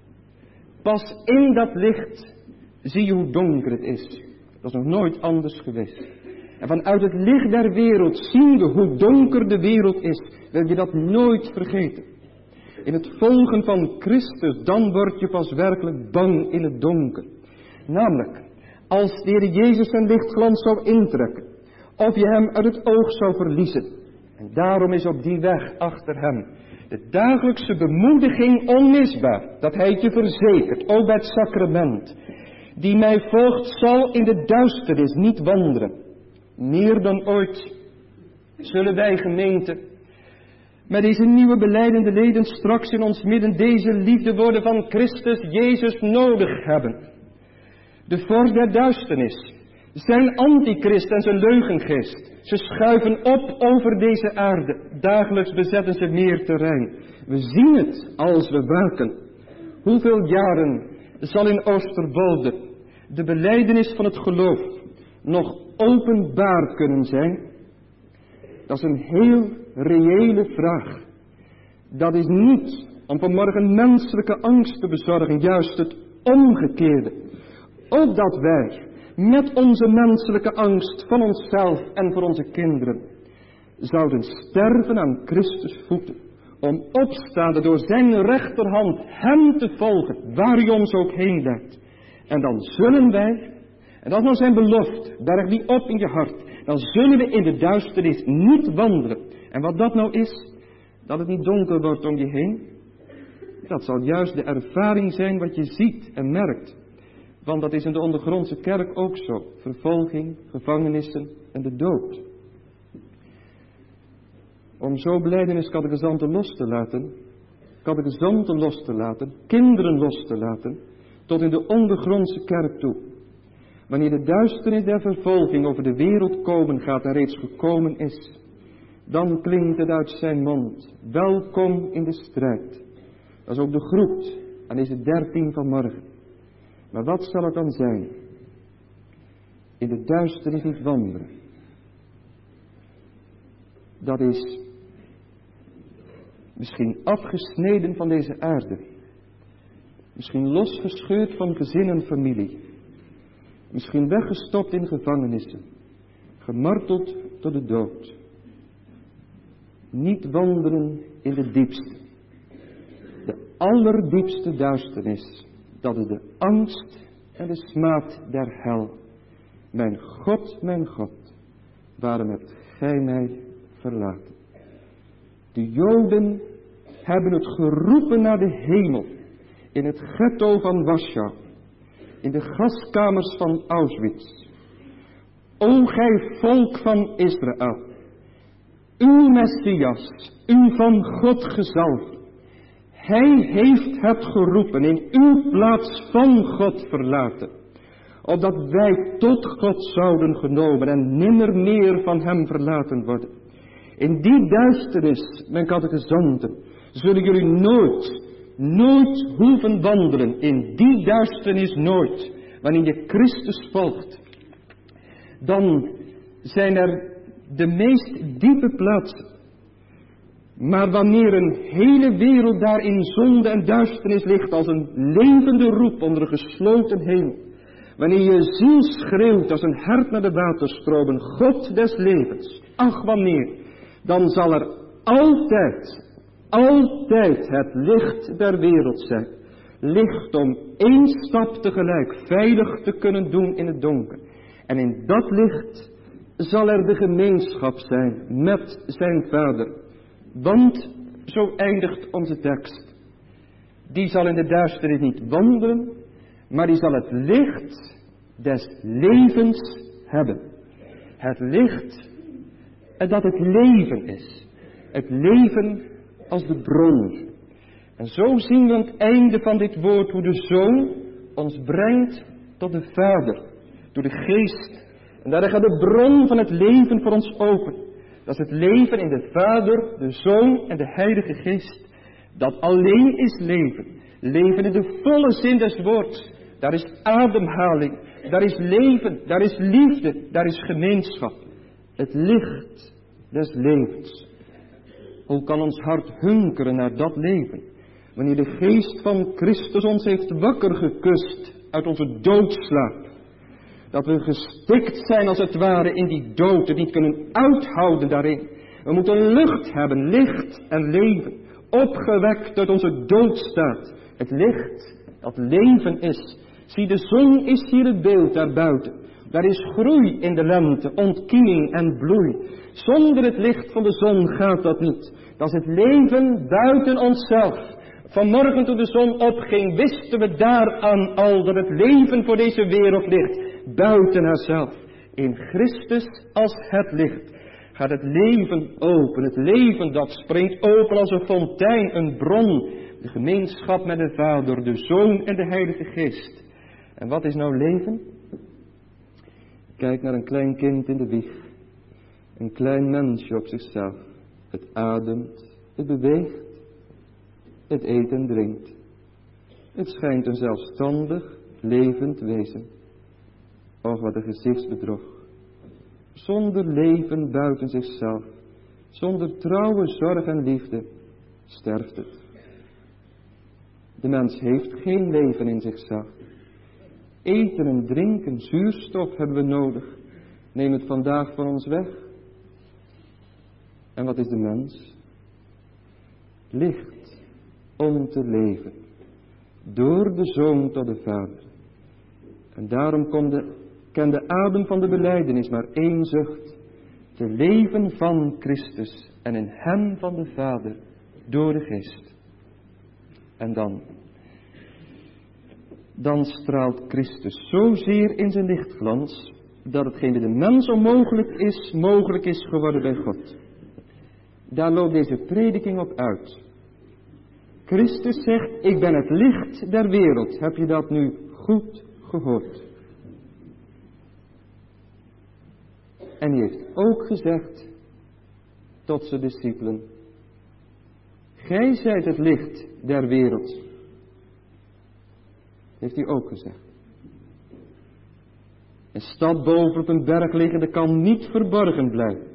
Pas in dat licht zie je hoe donker het is. Dat is nog nooit anders geweest. En vanuit het licht der wereld zien we hoe donker de wereld is. Wil je dat nooit vergeten. In het volgen van Christus, dan word je pas werkelijk bang in het donker. Namelijk, als de Heer Jezus zijn lichtglans zou intrekken, of je hem uit het oog zou verliezen. En daarom is op die weg achter hem de dagelijkse bemoediging onmisbaar, dat hij het je verzekert, ook bij het sacrament. Die mij volgt zal in de duisternis niet wandelen. Meer dan ooit zullen wij, gemeente, met deze nieuwe belijdende leden straks in ons midden deze liefde worden van Christus Jezus nodig hebben. De vorst der duisternis, zijn antichrist en zijn leugengeest, ze schuiven op over deze aarde. Dagelijks bezetten ze meer terrein. We zien het als we waken. Hoeveel jaren zal in Oosterwolde de belijdenis van het geloof nog openbaar kunnen zijn? Dat is een heel reële vraag. Dat is niet om vanmorgen menselijke angst te bezorgen, juist het omgekeerde. Ook dat wij met onze menselijke angst van onszelf en voor onze kinderen zouden sterven aan Christus voeten, om opstaande door zijn rechterhand hem te volgen, waar hij ons ook heen leidt. En dan zullen wij, en dat is nou zijn belofte, berg die op in je hart, dan zullen we in de duisternis niet wandelen. En wat dat nou is, dat het niet donker wordt om je heen, dat zal juist de ervaring zijn wat je ziet en merkt. Want dat is in de ondergrondse kerk ook zo. Vervolging, gevangenissen en de dood. Om zo belijdenis catechisanten los te laten, catechisanten los te laten, kinderen los te laten, tot in de ondergrondse kerk toe. Wanneer de duisternis der vervolging over de wereld komen gaat en reeds gekomen is, dan klinkt het uit zijn mond, welkom in de strijd. Dat is ook de groet aan deze dertien van morgen. Maar wat zal het dan zijn? In de duisternis niet wandelen. Dat is misschien afgesneden van deze aarde. Misschien losgescheurd van gezin en familie. Misschien weggestopt in gevangenissen. Gemarteld tot de dood. Niet wandelen in de diepste. De allerdiepste duisternis. Dat is de angst en de smaad der hel. Mijn God, mijn God, waarom hebt gij mij verlaten? De Joden hebben het geroepen naar de hemel. In het ghetto van Warschau. In de gaskamers van Auschwitz. O gij volk van Israël. Uw Messias, uw van God gezalfd. Hij heeft het geroepen, in uw plaats van God verlaten. Opdat wij tot God zouden genomen en nimmer meer van hem verlaten worden. In die duisternis, mijn catechizanten, zullen jullie nooit, nooit hoeven wandelen. In die duisternis nooit. Wanneer je Christus volgt, dan zijn er de meest diepe plaatsen. Maar wanneer een hele wereld daar in zonde en duisternis ligt als een levende roep onder een gesloten hemel. Wanneer je ziel schreeuwt als een hert naar de waterstromen, God des levens. Ach wanneer, dan zal er altijd, altijd het licht der wereld zijn. Licht om één stap tegelijk veilig te kunnen doen in het donker. En in dat licht zal er de gemeenschap zijn met zijn Vader. Want, zo eindigt onze tekst, die zal in de duisternis niet wandelen, maar die zal het licht des levens hebben. Het licht dat het leven is. Het leven als de bron. En zo zien we aan het einde van dit woord hoe de Zoon ons brengt tot de Vader, door de Geest. En daar gaat de bron van het leven voor ons open. Dat is het leven in de Vader, de Zoon en de Heilige Geest. Dat alleen is leven. Leven in de volle zin des woords. Daar is ademhaling, daar is leven, daar is liefde, daar is gemeenschap. Het licht des levens. Hoe kan ons hart hunkeren naar dat leven? Wanneer de geest van Christus ons heeft wakker gekust uit onze doodslaap. Dat we gestikt zijn als het ware in die dood en niet kunnen uithouden daarin. We moeten lucht hebben, licht en leven. Opgewekt uit onze doodstaat. Het licht dat leven is. Zie, de zon is hier het beeld daarbuiten. Daar is groei in de lente, ontkieming en bloei. Zonder het licht van de zon gaat dat niet. Dat is het leven buiten onszelf. Vanmorgen toen de zon opging, wisten we daaraan al dat het leven voor deze wereld ligt. Buiten haarzelf. In Christus als het licht gaat het leven open. Het leven dat springt open als een fontein, een bron. De gemeenschap met de Vader, de Zoon en de Heilige Geest. En wat is nou leven? Kijk naar een klein kind in de wieg. Een klein mensje op zichzelf. Het ademt, het beweegt, het eet en drinkt. Het schijnt een zelfstandig, levend wezen. Och, wat een gezichtsbedrog. Zonder leven buiten zichzelf, zonder trouwe zorg en liefde, sterft het. De mens heeft geen leven in zichzelf. Eten en drinken, zuurstof hebben we nodig. Neem het vandaag van ons weg. En wat is de mens? Licht om te leven. Door de Zoon tot de Vader. En daarom kon de, ken de adem van de belijdenis maar één zucht. Te leven van Christus en in hem van de Vader door de Geest. En dan, dan straalt Christus zozeer in zijn lichtglans, dat hetgeen bij de mens onmogelijk is, mogelijk is geworden bij God. Daar loopt deze prediking op uit. Christus zegt, ik ben het licht der wereld. Heb je dat nu goed gehoord? En hij heeft ook gezegd tot zijn discipelen, gij zijt het licht der wereld. Heeft hij ook gezegd. Een stad boven op een berg liggende kan niet verborgen blijven.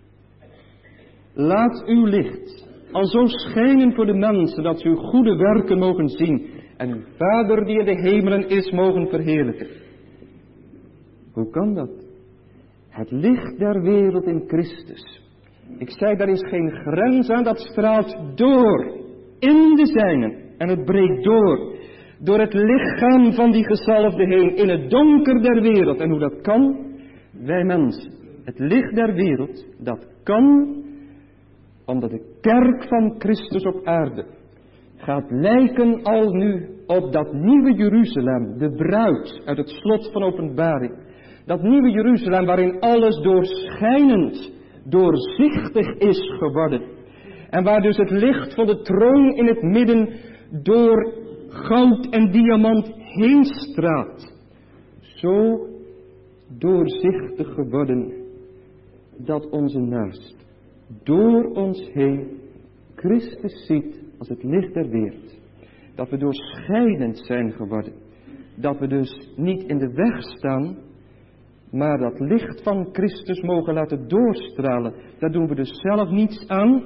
Laat uw licht al zo schijnen voor de mensen dat ze uw goede werken mogen zien en uw Vader die in de hemelen is mogen verheerlijken. Hoe kan dat? Het licht der wereld in Christus. Ik zei, daar is geen grens aan, dat straalt door in de zijnen en het breekt door. Door het lichaam van die gezalfde heen in het donker der wereld. En hoe dat kan? Wij mensen. Het licht der wereld, dat kan omdat de kerk van Christus op aarde gaat lijken al nu op dat nieuwe Jeruzalem, de bruid uit het slot van Openbaring. Dat nieuwe Jeruzalem waarin alles doorschijnend, doorzichtig is geworden. En waar dus het licht van de troon in het midden door goud en diamant heen straalt. Zo doorzichtig geworden dat onze naast door ons heen Christus ziet als het licht der wereld. Dat we doorschijnend zijn geworden. Dat we dus niet in de weg staan, maar dat licht van Christus mogen laten doorstralen. Daar doen we dus zelf niets aan.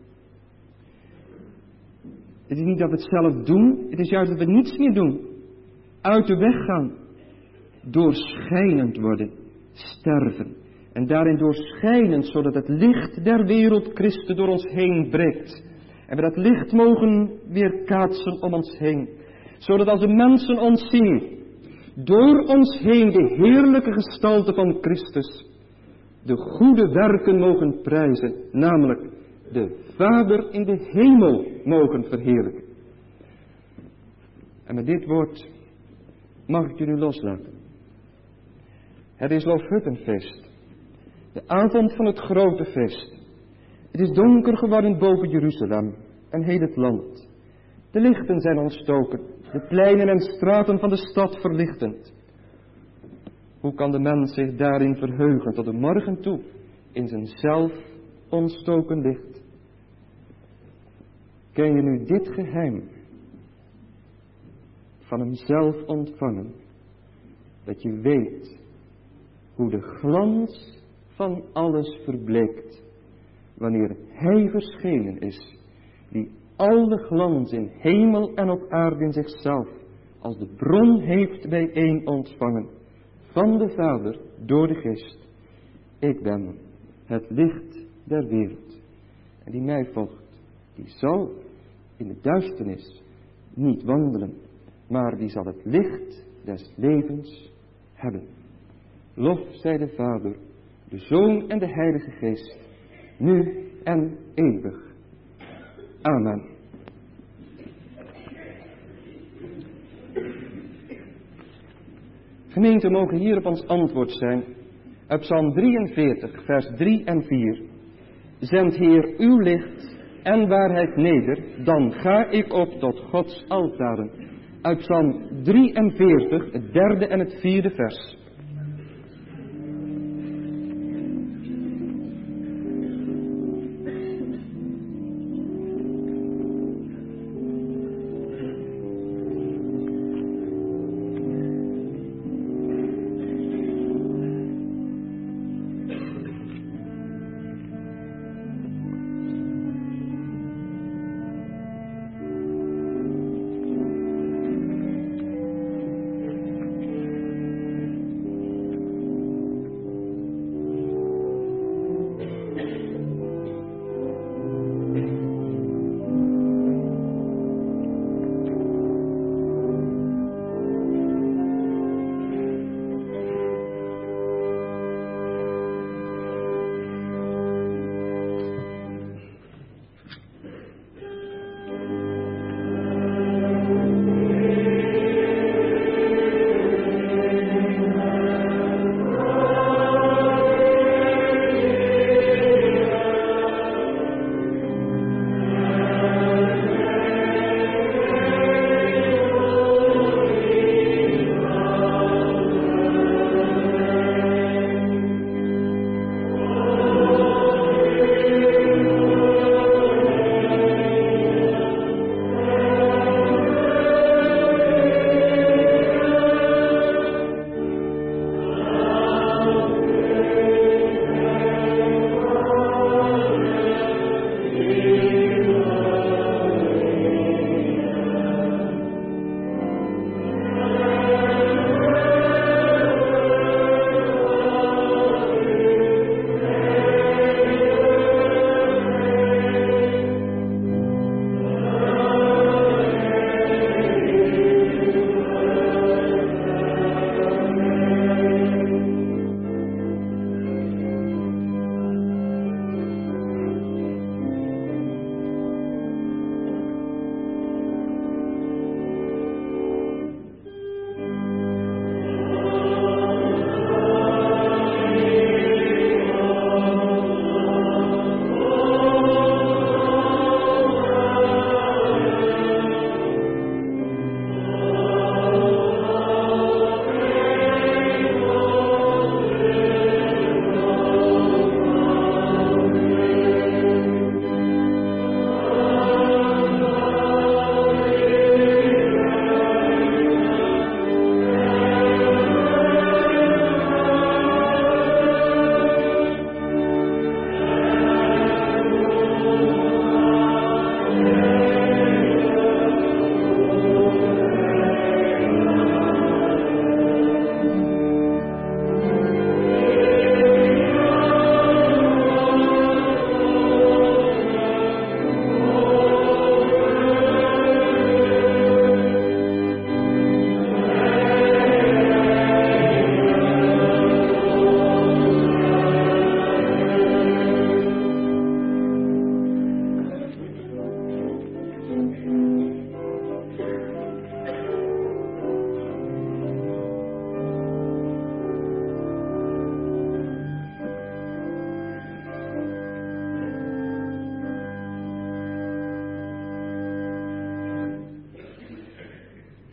Het is niet dat we het zelf doen, het is juist dat we niets meer doen. Uit de weg gaan. Doorschijnend worden. Sterven. En daarin doorschijnend, zodat het licht der wereld Christus door ons heen breekt. En we dat licht mogen weerkaatsen om ons heen. Zodat als de mensen ons zien, door ons heen de heerlijke gestalte van Christus, de goede werken mogen prijzen, namelijk de Vader in de hemel mogen verheerlijken. En met dit woord mag ik jullie loslaten. Het is Loofhuttenfeest. De avond van het grote feest. Het is donker geworden boven Jeruzalem en heel het land. De lichten zijn ontstoken, de pleinen en straten van de stad verlichtend. Hoe kan de mens zich daarin verheugen tot de morgen toe, in zijn zelf ontstoken licht? Ken je nu dit geheim van hemzelf ontvangen, dat je weet hoe de glans van alles verbleekt, wanneer hij verschenen is, die al de glans in hemel en op aarde in zichzelf als de bron heeft bijeen ontvangen van de Vader door de Geest. Ik ben het licht der wereld. En die mij volgt, die zal in de duisternis niet wandelen, maar die zal het licht des levens hebben. Lof zij de Vader, de Zoon en de Heilige Geest, nu en eeuwig. Amen. Gemeente, mogen hierop ons antwoord zijn uit Psalm drieënveertig, vers drie en vier. Zend Heer uw licht en waarheid neder, dan ga ik op tot Gods altaren. Uit Psalm drieënveertig, het derde en het vierde vers.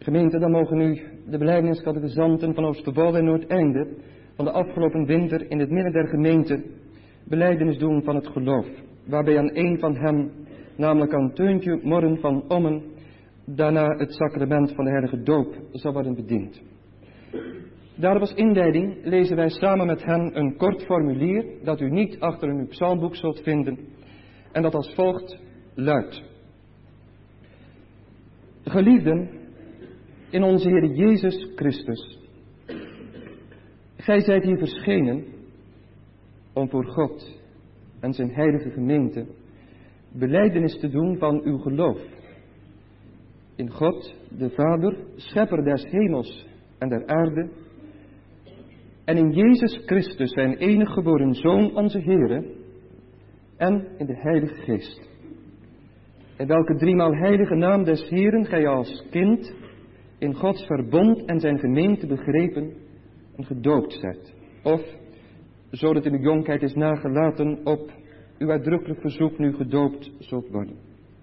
Gemeente, dan mogen nu de belijdeniscatechisanten van Oosterwolde en Noordeinde van de afgelopen winter in het midden der gemeente belijdenis doen van het geloof, waarbij aan een van hen, namelijk aan Teuntje Morren van Ommen, daarna het sacrament van de heilige doop zal worden bediend. Daarop als inleiding lezen wij samen met hen een kort formulier dat u niet achter in uw psalmboek zult vinden en dat als volgt luidt. Geliefden in onze Heer Jezus Christus, gij zijt hier verschenen om voor God en zijn heilige gemeente belijdenis te doen van uw geloof in God, de Vader, schepper des hemels en der aarde, en in Jezus Christus, zijn enige geboren Zoon, onze Heere, en in de Heilige Geest. In welke driemaal heilige naam des Heeren gij als kind in Gods verbond en zijn gemeente begrepen en gedoopt zijt. Of, zo dat in uw jonkheid is nagelaten, op uw uitdrukkelijk verzoek nu gedoopt zult worden.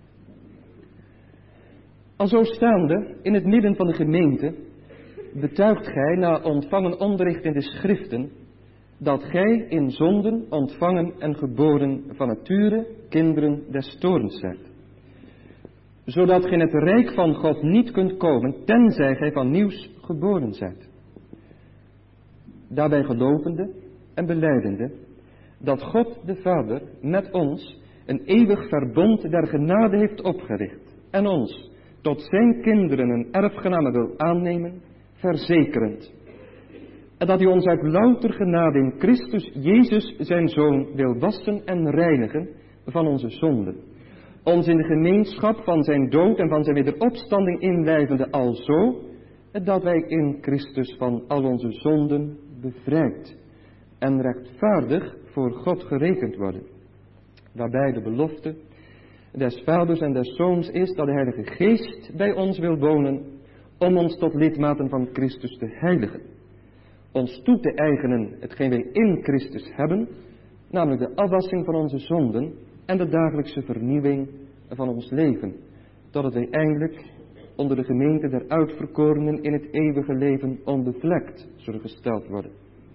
Alzo staande in het midden van de gemeente betuigt gij na ontvangen onderricht in de schriften dat gij in zonden ontvangen en geboren van nature kinderen des toorns zijt. Zodat gij in het rijk van God niet kunt komen tenzij gij van nieuws geboren zijt. Daarbij gelovende en belijdende dat God de Vader met ons een eeuwig verbond der genade heeft opgericht en ons tot zijn kinderen een erfgename wil aannemen, verzekerend. En dat hij ons uit louter genade in Christus Jezus zijn Zoon wil wassen en reinigen van onze zonden. Ons in de gemeenschap van zijn dood en van zijn wederopstanding inlijvende alzo, dat wij in Christus van al onze zonden bevrijd en rechtvaardig voor God gerekend worden. Waarbij de belofte des Vaders en des Zoons is dat de Heilige Geest bij ons wil wonen om ons tot lidmaten van Christus te heiligen. Ons toe te eigenen hetgeen wij in Christus hebben, namelijk de afwassing van onze zonden en de dagelijkse vernieuwing van ons leven, totdat wij eindelijk onder de gemeente der uitverkorenen in het eeuwige leven onbevlekt zullen gesteld worden.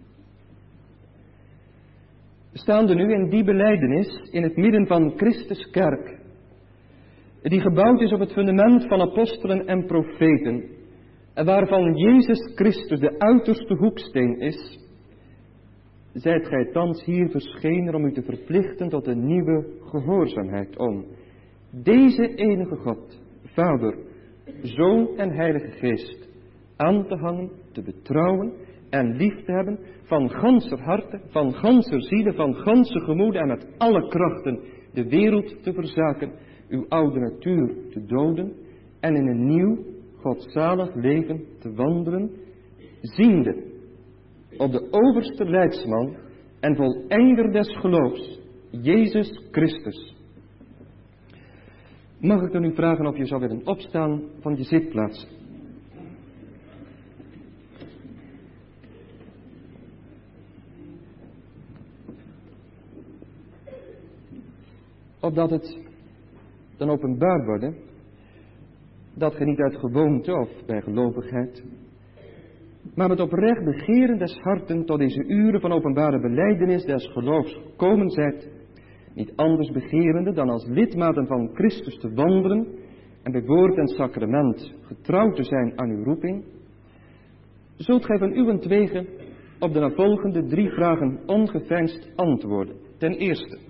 Staande nu in die belijdenis in het midden van Christus kerk, die gebouwd is op het fundament van apostelen en profeten, en waarvan Jezus Christus de uiterste hoeksteen is, zijt gij thans hier verschenen om u te verplichten tot een nieuwe gehoorzaamheid om deze enige God, Vader, Zoon en Heilige Geest aan te hangen, te betrouwen en lief te hebben van ganser harte, van ganser ziele, van ganse gemoede en met alle krachten de wereld te verzaken, uw oude natuur te doden en in een nieuw, godzalig leven te wandelen, ziende op de overste leidsman en voleinder des geloofs, Jezus Christus. Mag ik dan u vragen of je zou willen opstaan van je zitplaats? Opdat het dan openbaar worden dat ge niet uit gewoonte of bij gelovigheid, maar met oprecht begeren des harten tot deze uren van openbare belijdenis des geloofs gekomen zijt, niet anders begerende dan als lidmaten van Christus te wandelen en bij woord en sacrament getrouw te zijn aan uw roeping, zult gij van uwentwege op de navolgende drie vragen ongeveinsd antwoorden. Ten eerste,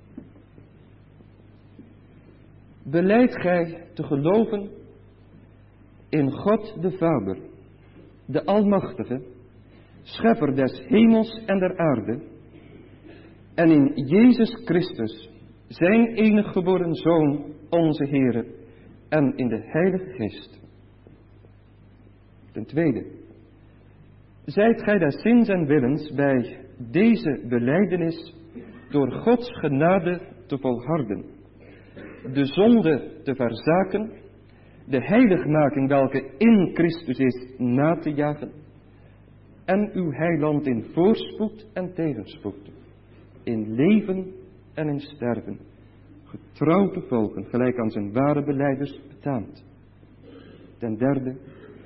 belijdt gij te geloven in God de Vader, de Almachtige, schepper des hemels en der aarde, en in Jezus Christus, zijn enige geboren Zoon, onze Heere, en in de Heilige Geest. Ten tweede, zijt gij des zins en willens bij deze belijdenis door Gods genade te volharden, de zonde te verzaken, de heiligmaking welke in Christus is na te jagen, en uw heiland in voorspoed en tegenspoed, in leven en in sterven, getrouw te volgen, gelijk aan zijn ware belijders betaamt. Ten derde,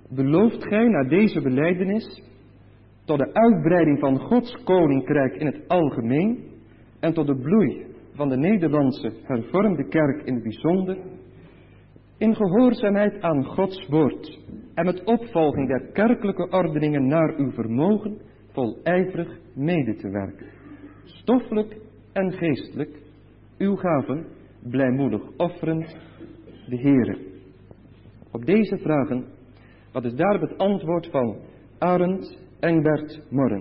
belooft gij na deze belijdenis tot de uitbreiding van Gods koninkrijk in het algemeen en tot de bloei van de Nederlandse hervormde kerk in het bijzonder, in gehoorzaamheid aan Gods woord en met opvolging der kerkelijke ordeningen naar uw vermogen volijverig mede te werken, stoffelijk en geestelijk, uw gaven blijmoedig offerend de Heere. Op deze vragen, wat is daarop het antwoord van Arend Engbert Morren?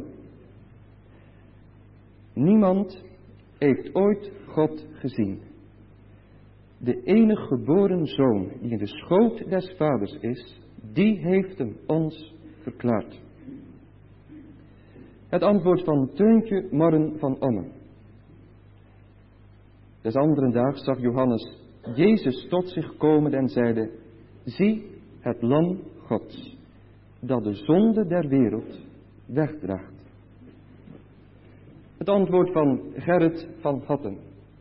Niemand heeft ooit God gezien. De enige geboren zoon die in de schoot des vaders is, die heeft hem ons verklaard. Het antwoord van Teuntje Morren van Ommen. Des anderen daags zag Johannes Jezus tot zich komen en zeide: zie het lam Gods, dat de zonde der wereld wegdraagt. Het antwoord van Gerrit van Hattem.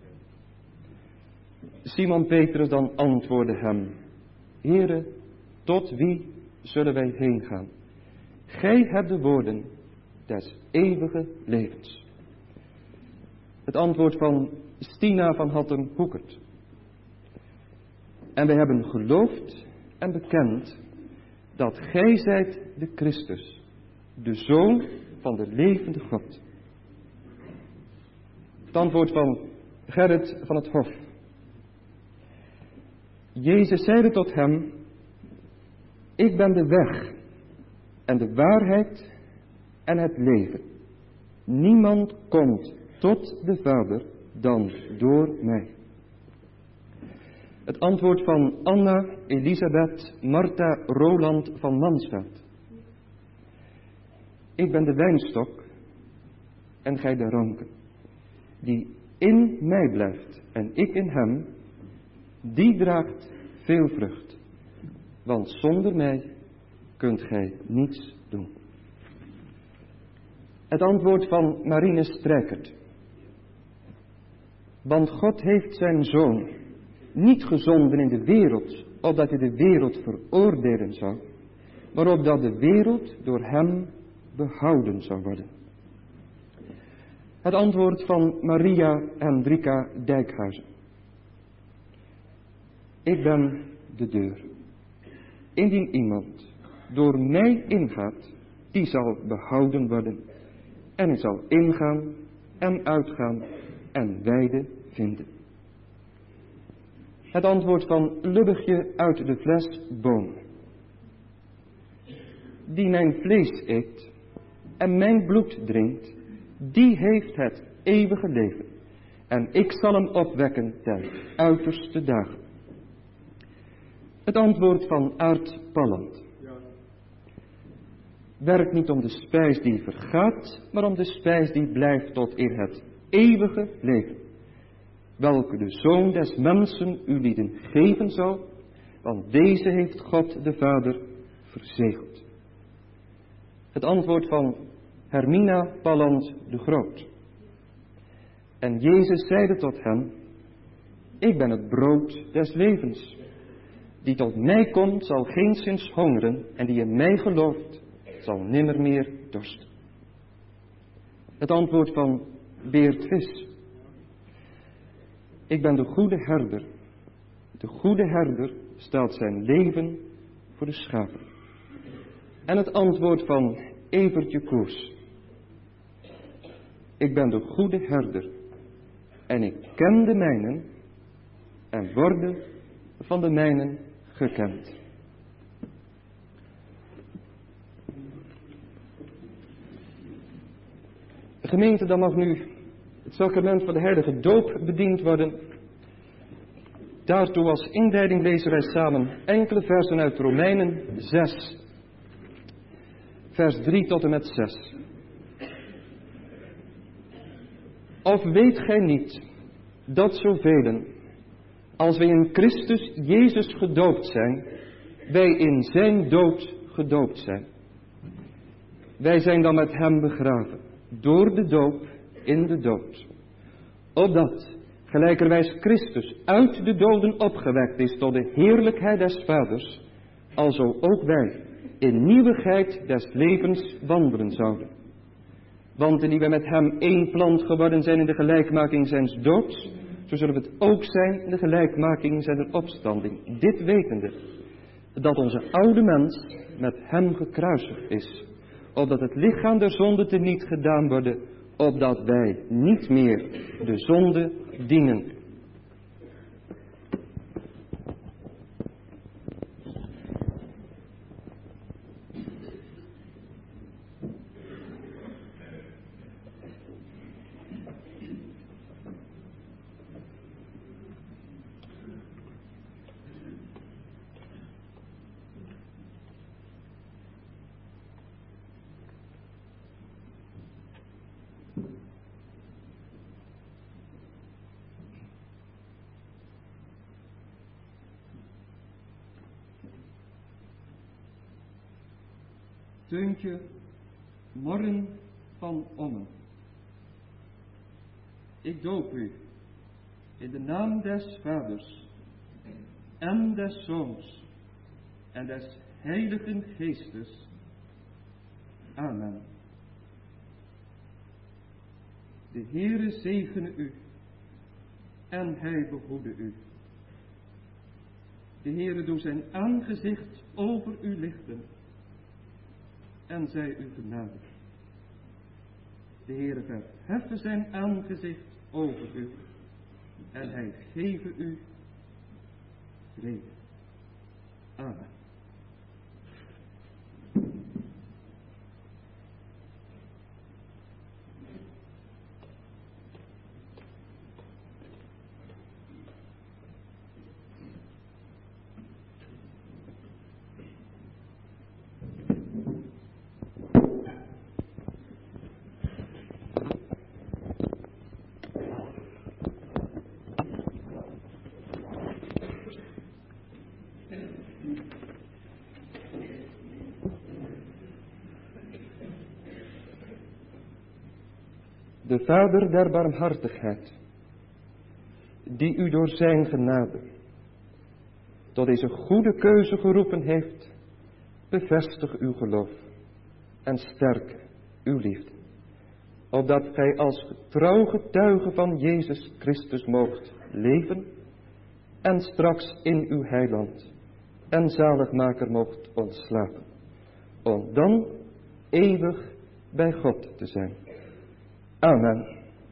Simon Petrus dan antwoordde hem: Heere, tot wie zullen wij heen gaan? Gij hebt de woorden des eeuwige levens. Het antwoord van Stina van Hattem Hoekert. En wij hebben geloofd en bekend dat gij zijt de Christus, de Zoon van de levende God. Het antwoord van Gerrit van het Hof. Jezus zeide tot hem: ik ben de weg en de waarheid en het leven. Niemand komt tot de Vader dan door mij. Het antwoord van Anna Elisabeth Martha Roland van Mansveld. Ik ben de wijnstok en gij de ranken. Die in mij blijft en ik in hem, die draagt veel vrucht. Want zonder mij kunt gij niets doen. Het antwoord van Marine Strijkert. Want God heeft zijn Zoon niet gezonden in de wereld, opdat hij de wereld veroordelen zou, maar opdat de wereld door hem behouden zou worden. Het antwoord van Maria Hendrika Dijkhuizen. Ik ben de deur. Indien iemand door mij ingaat, die zal behouden worden. En hij zal ingaan en uitgaan en weide vinden. Het antwoord van Lubbigje uit de fles Boom. Die mijn vlees eet en mijn bloed drinkt, die heeft het eeuwige leven. En ik zal hem opwekken ten uiterste dagen. Het antwoord van Aart Palland. Werk niet om de spijs die vergaat, maar om de spijs die blijft tot in het eeuwige leven. Welke de Zoon des mensen u lieden geven zal, want deze heeft God de Vader verzegeld. Het antwoord van Hermina Palland de Groot. En Jezus zeide tot hen: ik ben het brood des levens. Die tot mij komt zal geenszins hongeren, en die in mij gelooft zal nimmer meer dorsten. Het antwoord van Beert Vis. Ik ben de goede herder. De goede herder stelt zijn leven voor de schapen. En het antwoord van Evertje Koers. Ik ben de goede herder. En ik ken de mijnen en worden van de mijnen gekend. De gemeente, dan mag nu het sacrament van de heilige doop bediend worden. Daartoe als inleiding lezen wij samen enkele versen uit Romeinen zes. Vers drie tot en met zes. Of weet gij niet dat zoveel als wij in Christus Jezus gedoopt zijn, wij in zijn dood gedoopt zijn. Wij zijn dan met hem begraven, door de doop in de dood. Opdat, gelijkerwijs Christus uit de doden opgewekt is tot de heerlijkheid des Vaders, alzo ook wij in nieuwigheid des levens wandelen zouden. Want indien wij met hem één plant geworden zijn in de gelijkmaking zijns doods, zo zullen we het ook zijn in de gelijkmaking zijner opstanding. Dit wetende, dat onze oude mens met hem gekruisigd is, opdat het lichaam der zonde teniet gedaan worden, opdat wij niet meer de zonde dienen. Teuntje Morren van Ommen. Ik doop u in de naam des Vaders en des Zoons en des Heiligen Geestes. Amen. De Heere zegene u en hij behoede u. De Heere doe zijn aangezicht over u lichten en zij u genadig. De Heere verheffe zijn aangezicht over u en hij geve u vrede. Amen. De Vader der barmhartigheid, die u door zijn genade tot deze goede keuze geroepen heeft, bevestig uw geloof en sterke uw liefde, opdat gij als getrouw getuige van Jezus Christus moogt leven en straks in uw heiland en zaligmaker moogt ontslapen, om dan eeuwig bij God te zijn. Amen.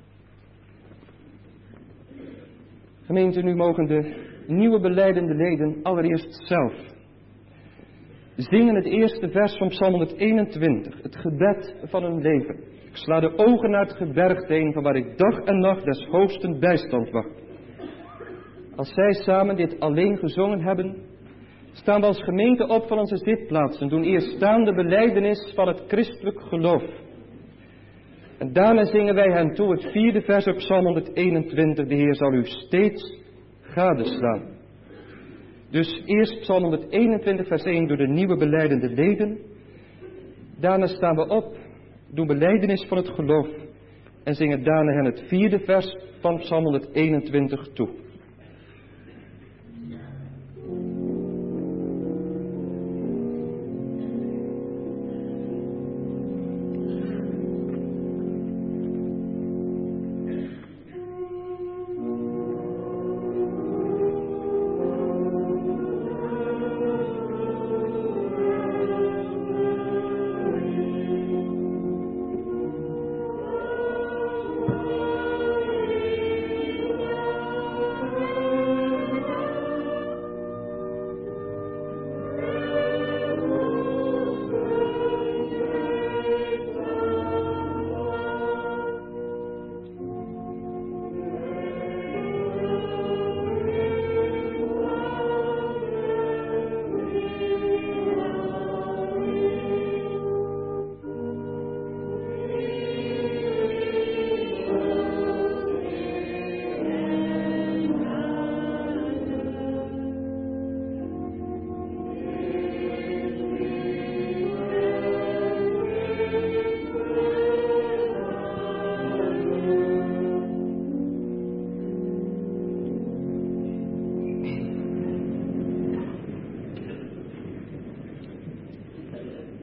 Gemeente, nu mogen de nieuwe belijdende leden allereerst zelf zingen het eerste vers van Psalm honderdeenentwintig, het gebed van hun leven. Ik sla de ogen naar het gebergte heen, van waar ik dag en nacht des hoogsten bijstand wacht. Als zij samen dit alleen gezongen hebben, staan we als gemeente op van onze zitplaatsen, doen eerst staan de belijdenis van het christelijk geloof. En daarna zingen wij hen toe het vierde vers op Psalm honderdeenentwintig. De Heer zal u steeds gadeslaan. Dus eerst Psalm honderdeenentwintig vers één door de nieuwe belijdende leden. Daarna staan we op, doen belijdenis van het geloof. En zingen daarna hen het vierde vers van Psalm honderdeenentwintig toe.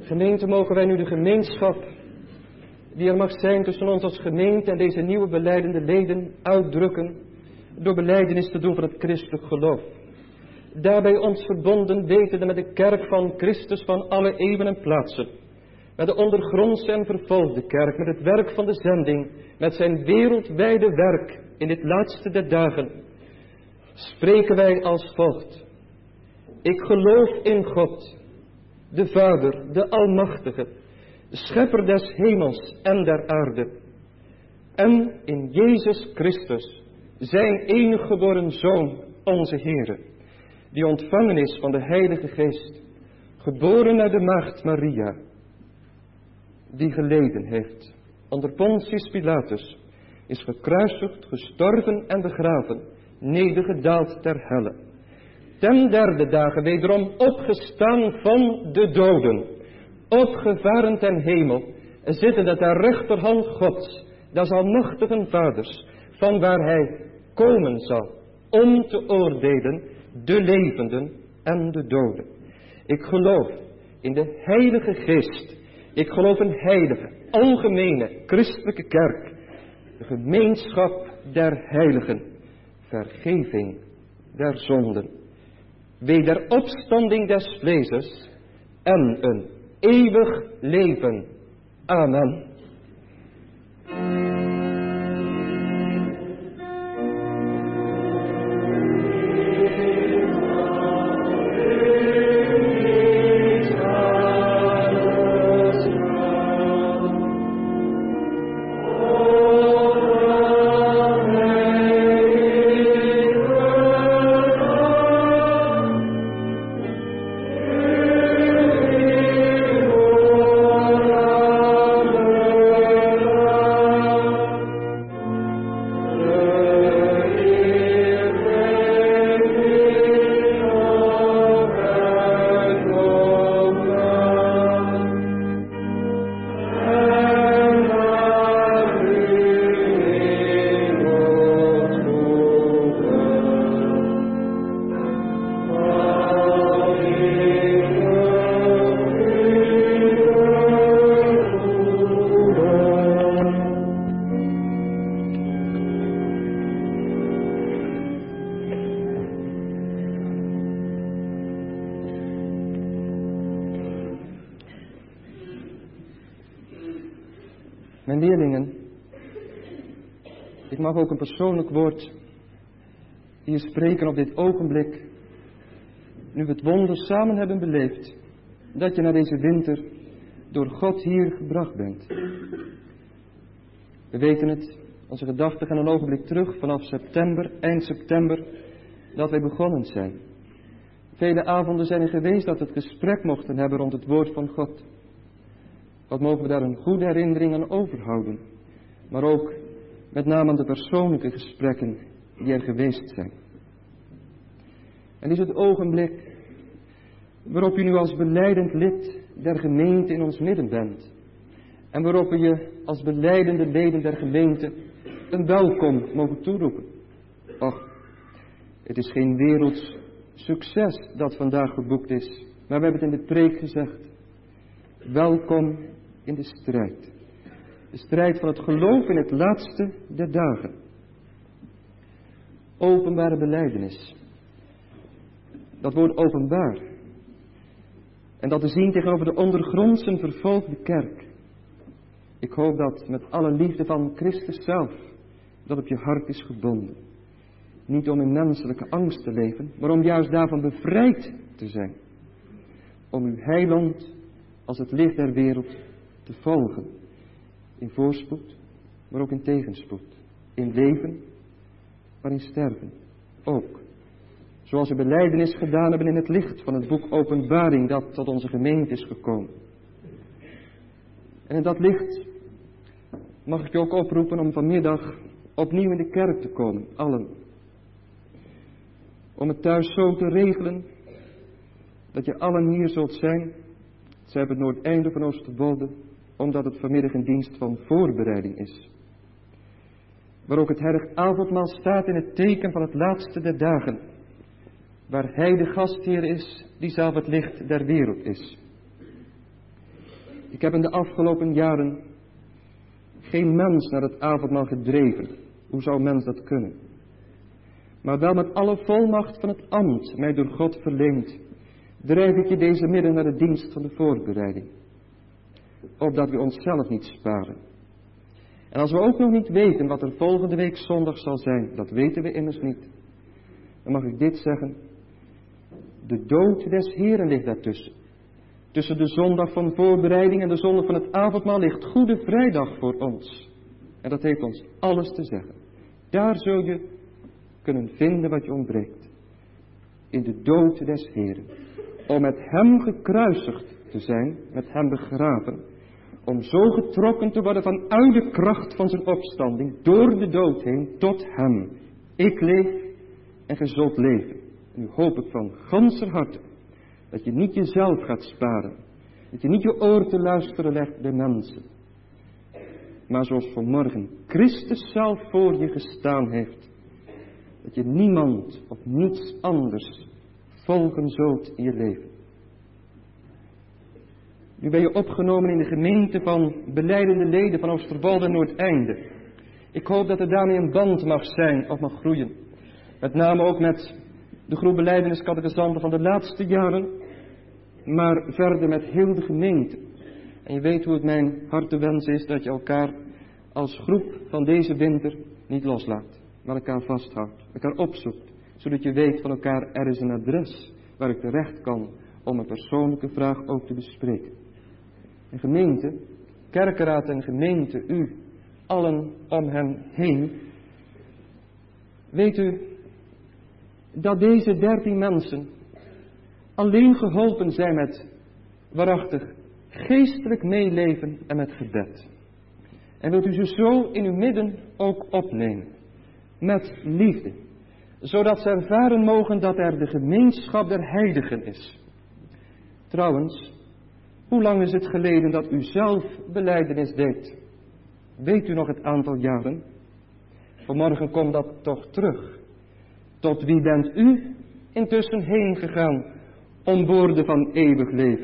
Gemeente, mogen wij nu de gemeenschap die er mag zijn tussen ons als gemeente en deze nieuwe belijdende leden uitdrukken door belijdenis te doen van het christelijk geloof. Daarbij ons verbonden wetende met de kerk van Christus van alle eeuwen en plaatsen. Met de ondergrondse en vervolgde kerk, met het werk van de zending, met zijn wereldwijde werk in dit laatste der dagen, spreken wij als volgt. Ik geloof in God, de Vader, de Almachtige, de Schepper des hemels en der aarde, en in Jezus Christus, zijn enige geboren Zoon, onze Heere, die ontvangen is van de Heilige Geest, geboren uit de maagd Maria, die geleden heeft onder Pontius Pilatus, is gekruisigd, gestorven en begraven, nedergedaald ter helle. Ten derde dagen wederom opgestaan van de doden, opgevaren ten hemel, zittende ter rechterhand Gods, des almachtigen Vaders, van waar hij komen zal, om te oordelen de levenden en de doden. Ik geloof in de Heilige Geest. Ik geloof in heilige, algemene, christelijke kerk, de gemeenschap der heiligen, vergeving der zonden, wederopstanding des vleeses en een eeuwig leven. Amen. Mijn leerlingen, ik mag ook een persoonlijk woord hier spreken op dit ogenblik, nu we het wonder samen hebben beleefd, dat je na deze winter door God hier gebracht bent. We weten het, onze gedachten gaan een ogenblik terug vanaf september, eind september, dat wij begonnen zijn. Vele avonden zijn er geweest dat we het gesprek mochten hebben rond het woord van God. Wat mogen we daar een goede herinnering aan overhouden. Maar ook met name aan de persoonlijke gesprekken die er geweest zijn. En is het ogenblik waarop u nu als belijdend lid der gemeente in ons midden bent. En waarop we je als belijdende leden der gemeente een welkom mogen toeroepen. Och, het is geen werelds succes dat vandaag geboekt is. Maar we hebben het in de preek gezegd. Welkom in de strijd. De strijd van het geloof in het laatste der dagen. Openbare belijdenis. Dat woord openbaar. En dat te zien tegenover de ondergrondse vervolgde kerk. Ik hoop dat met alle liefde van Christus zelf dat op je hart is gebonden. Niet om in menselijke angst te leven, maar om juist daarvan bevrijd te zijn. Om uw heiland als het licht der wereld te volgen. In voorspoed, maar ook in tegenspoed. In leven, maar in sterven. Ook. Zoals we belijdenis gedaan hebben in het licht van het boek Openbaring dat tot onze gemeente is gekomen. En in dat licht mag ik je ook oproepen om vanmiddag opnieuw in de kerk te komen, allen. Om het thuis zo te regelen dat je allen hier zult zijn. Zij hebben het noordeinde van Oosterwolde, omdat het vanmiddag een dienst van voorbereiding is. Waar ook het heilig avondmaal staat in het teken van het laatste der dagen. Waar hij de gastheer is, die zelf het licht der wereld is. Ik heb in de afgelopen jaren geen mens naar het avondmaal gedreven. Hoe zou een mens dat kunnen? Maar wel met alle volmacht van het ambt, mij door God verleend, drijf ik je deze middag naar de dienst van de voorbereiding. Opdat we onszelf niet sparen. En als we ook nog niet weten wat er volgende week zondag zal zijn, dat weten we immers niet, dan mag ik dit zeggen. De dood des Heren ligt daartussen. Tussen de zondag van voorbereiding en de zondag van het avondmaal ligt Goede Vrijdag voor ons. En dat heeft ons alles te zeggen. Daar zul je kunnen vinden wat je ontbreekt. In de dood des Heren. Om met hem gekruisigd te zijn, met hem begraven. Om zo getrokken te worden vanuit de kracht van zijn opstanding, door de dood heen, tot hem. Ik leef en gij zult leven. En nu hoop ik van ganser harte dat je niet jezelf gaat sparen. Dat je niet je oor te luisteren legt bij mensen. Maar zoals vanmorgen Christus zelf voor je gestaan heeft. Dat je niemand of niets anders volgen zult in je leven. Nu ben je opgenomen in de gemeente van belijdende leden van Oosterwolde en Noordeinde. Ik hoop dat er daarmee een band mag zijn of mag groeien. Met name ook met de groep belijdeniscatechisanten van de laatste jaren. Maar verder met heel de gemeente. En je weet hoe het mijn hartewens is dat je elkaar als groep van deze winter niet loslaat. Maar elkaar vasthoudt, elkaar opzoekt. Zodat je weet van elkaar, er is een adres waar ik terecht kan om een persoonlijke vraag ook te bespreken. En gemeente, kerkenraad en gemeente, u, allen om hem heen. Weet u dat deze dertien mensen alleen geholpen zijn met waarachtig geestelijk meeleven en met gebed. En wilt u ze zo in uw midden ook opnemen. Met liefde. Zodat ze ervaren mogen dat er de gemeenschap der heiligen is. Trouwens, hoe lang is het geleden dat u zelf belijdenis deed? Weet u nog het aantal jaren? Vanmorgen komt dat toch terug. Tot wie bent u intussen heen gegaan om woorden van eeuwig leven?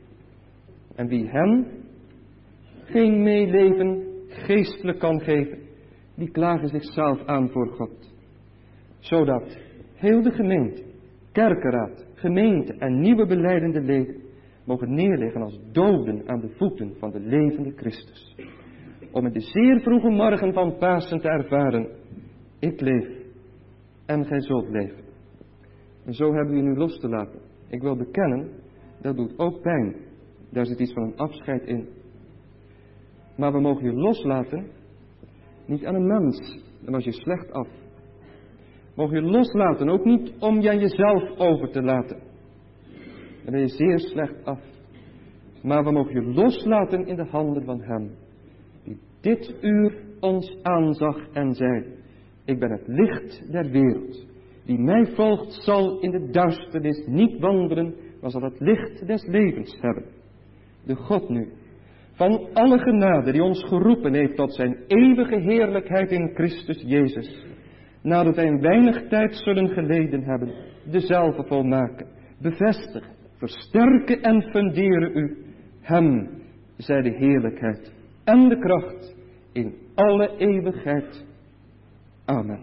En wie hen geen meeleven geestelijk kan geven, die klagen zichzelf aan voor God. Zodat heel de gemeente, kerkenraad, gemeente en nieuwe belijdende leden mogen neerliggen als doden aan de voeten van de levende Christus. Om in de zeer vroege morgen van Pasen te ervaren, ik leef en gij zult leven. En zo hebben we u nu los te laten. Ik wil bekennen, dat doet ook pijn. Daar zit iets van een afscheid in. Maar we mogen je loslaten, niet aan een mens, dan was je slecht af. Mogen je loslaten, ook niet om je aan jezelf over te laten. Dan ben je zeer slecht af. Maar we mogen je loslaten in de handen van hem, die dit uur ons aanzag en zei, ik ben het licht der wereld. Die mij volgt zal in de duisternis niet wandelen, maar zal het licht des levens hebben. De God nu, van alle genade die ons geroepen heeft tot zijn eeuwige heerlijkheid in Christus Jezus, nadat wij een weinig tijd zullen geleden hebben, dezelfde volmaken, bevestigen, versterken en funderen u. Hem zij de heerlijkheid en de kracht in alle eeuwigheid. Amen.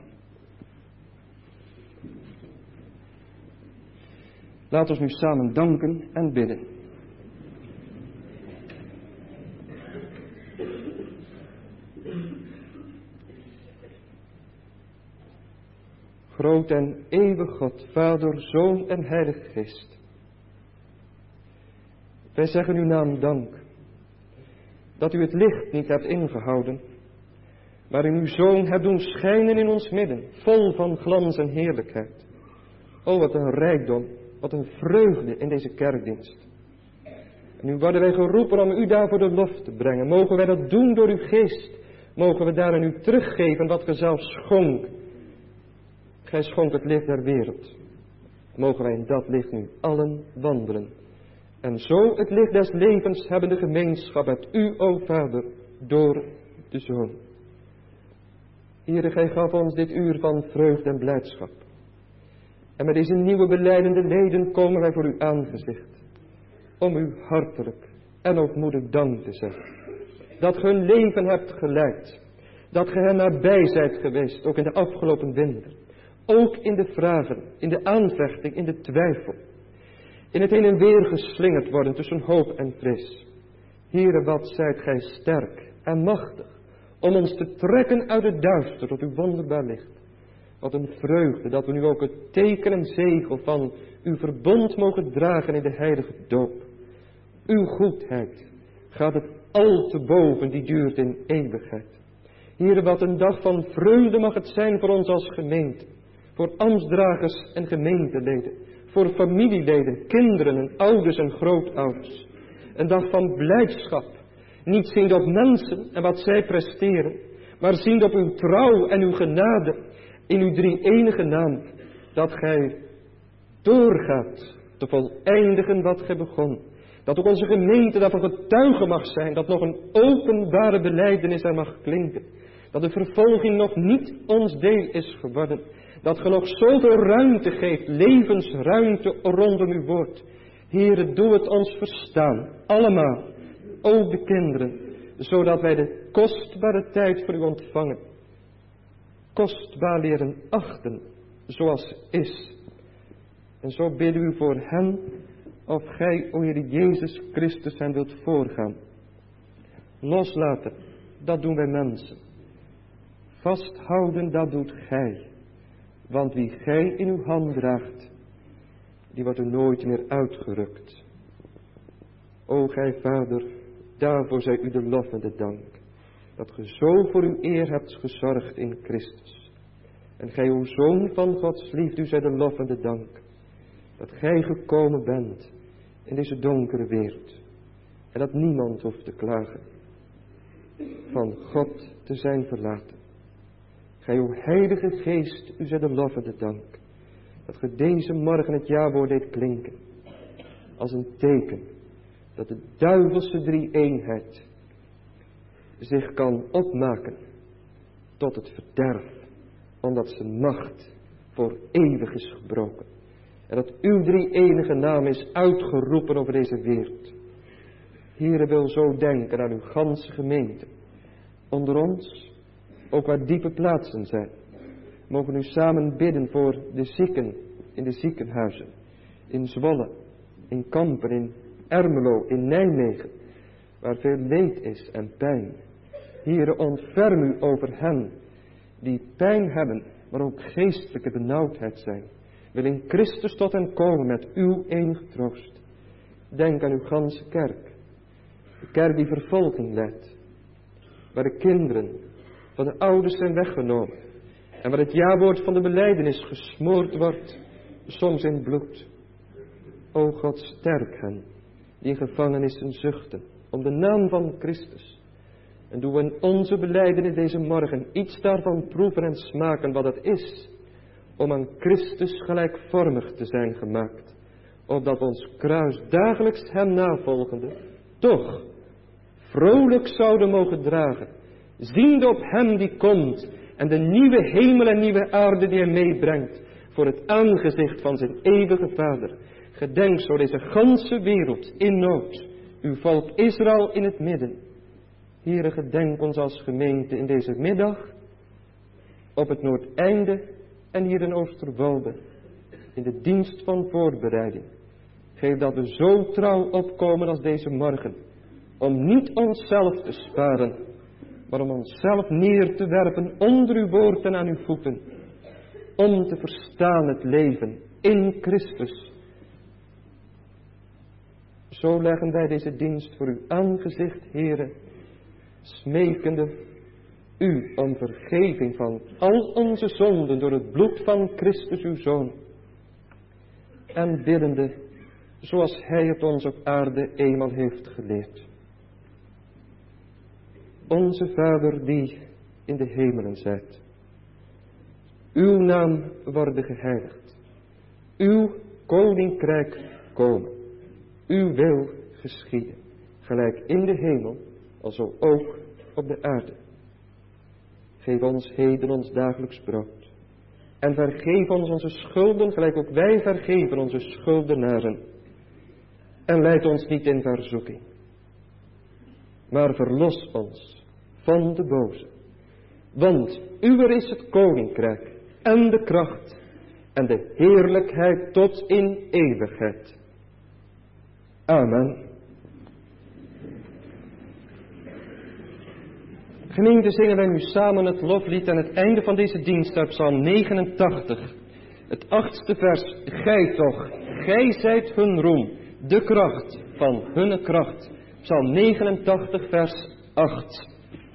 Laat ons nu samen danken en bidden. Groot en eeuwig God, Vader, Zoon en Heilige Geest. Wij zeggen uw naam dank, dat u het licht niet hebt ingehouden, maar in uw Zoon hebt doen schijnen in ons midden, vol van glans en heerlijkheid. O, wat een rijkdom, wat een vreugde in deze kerkdienst. En nu worden wij geroepen om u daarvoor de lof te brengen. Mogen wij dat doen door uw geest, mogen we daar aan u teruggeven wat ge zelf schonk. Gij schonk het licht der wereld. Mogen wij in dat licht nu allen wandelen. En zo het licht des levens hebben de gemeenschap met u, o Vader, door de Zoon. Heere, gij gaf ons dit uur van vreugde en blijdschap. En met deze nieuwe belijdende leden komen wij voor uw aangezicht. Om u hartelijk en ootmoedig dank te zeggen. Dat ge hun leven hebt geleid. Dat ge hen nabij zijt geweest, ook in de afgelopen winter. Ook in de vragen, in de aanvechting, in de twijfel. In het heen en weer geslingerd worden tussen hoop en vrees. Heere, wat zijt gij sterk en machtig om ons te trekken uit het duister tot uw wonderbaar licht. Wat een vreugde dat we nu ook het teken en zegel van uw verbond mogen dragen in de heilige doop. Uw goedheid gaat het al te boven, die duurt in eeuwigheid. Heere, wat een dag van vreugde mag het zijn voor ons als gemeente. Voor ambtsdragers en gemeenteleden. Voor familieleden, kinderen en ouders en grootouders. Een dag van blijdschap. Niet ziend op mensen en wat zij presteren. Maar ziend op uw trouw en uw genade. In uw drie enige naam. Dat gij doorgaat te voleindigen wat gij begon. Dat ook onze gemeente daarvan getuige mag zijn. Dat nog een openbare belijdenis er mag klinken. Dat de vervolging nog niet ons deel is geworden. Dat ge nog zoveel ruimte geeft, levensruimte rondom uw woord. Heere, doe het ons verstaan, allemaal, ook de kinderen, zodat wij de kostbare tijd voor u ontvangen. Kostbaar leren achten, zoals is. En zo bidden u voor hen, of gij, o Heer Jezus Christus, hen wilt voorgaan. Loslaten, dat doen wij mensen. Vasthouden, dat doet gij. Want wie gij in uw hand draagt, die wordt er nooit meer uitgerukt. O gij Vader, daarvoor zij u de lof en de dank. Dat ge zo voor uw eer hebt gezorgd in Christus. En gij, o Zoon van Gods liefde, u zij de lof en de dank. Dat gij gekomen bent in deze donkere wereld. En dat niemand hoeft te klagen. Van God te zijn verlaten. Gij, o Heilige Geest, u zij de lof en de dank. Dat ge deze morgen het jawoord deed klinken. Als een teken dat de duivelse drie-eenheid zich kan opmaken tot het verderf. Omdat zijn macht voor eeuwig is gebroken. En dat uw drie-enige naam is uitgeroepen over deze wereld. Heere, wil zo denken aan uw ganse gemeente. Onder ons, ook waar diepe plaatsen zijn, mogen u samen bidden voor de zieken in de ziekenhuizen. In Zwolle, in Kampen, in Ermelo, in Nijmegen, waar veel leed is en pijn. Heere, ontferm u over hen die pijn hebben, maar ook geestelijke benauwdheid zijn. Wil in Christus tot hen komen met uw enige troost. Denk aan uw ganse kerk. De kerk die vervolging leidt. Waar de kinderen van de ouders zijn weggenomen. En waar het jawoord van de belijdenis gesmoord wordt, soms in bloed. O God, sterk hen die in gevangenissen zuchten om de naam van Christus. En doe in onze belijdenis deze morgen iets daarvan proeven en smaken wat het is om aan Christus gelijkvormig te zijn gemaakt. Opdat ons kruis dagelijks hem navolgende toch vrolijk zouden mogen dragen. Ziende op hem die komt en de nieuwe hemel en nieuwe aarde die hij meebrengt voor het aangezicht van zijn eeuwige Vader. Gedenk zo deze ganse wereld in nood, uw volk Israël in het midden. Heere, gedenk ons als gemeente in deze middag op het Noordeinde en hier in Oosterwolde in de dienst van voorbereiding. Geef dat we zo trouw opkomen als deze morgen, om niet onszelf te sparen, maar om onszelf neer te werpen onder uw woord en aan uw voeten, om te verstaan het leven in Christus. Zo leggen wij deze dienst voor uw aangezicht, Heere, smekende u om vergeving van al onze zonden door het bloed van Christus uw Zoon. En biddende, zoals hij het ons op aarde eenmaal heeft geleerd. Onze Vader die in de hemelen zijt. Uw naam worden geheiligd. Uw koninkrijk komen. Uw wil geschieden. Gelijk in de hemel, alzo ook op de aarde. Geef ons heden ons dagelijks brood. En vergeef ons onze schulden, gelijk ook wij vergeven onze schuldenaren. En leid ons niet in verzoeking, maar verlos ons van de boze. Want uwer is het koninkrijk en de kracht en de heerlijkheid tot in eeuwigheid. Amen. Gemeente, zingen wij nu samen het loflied aan het einde van deze dienst uit Psalm negenentachtig. Het achtste vers. Gij toch, gij zijt hun roem, de kracht van hunne kracht. Psalm negenentachtig vers acht.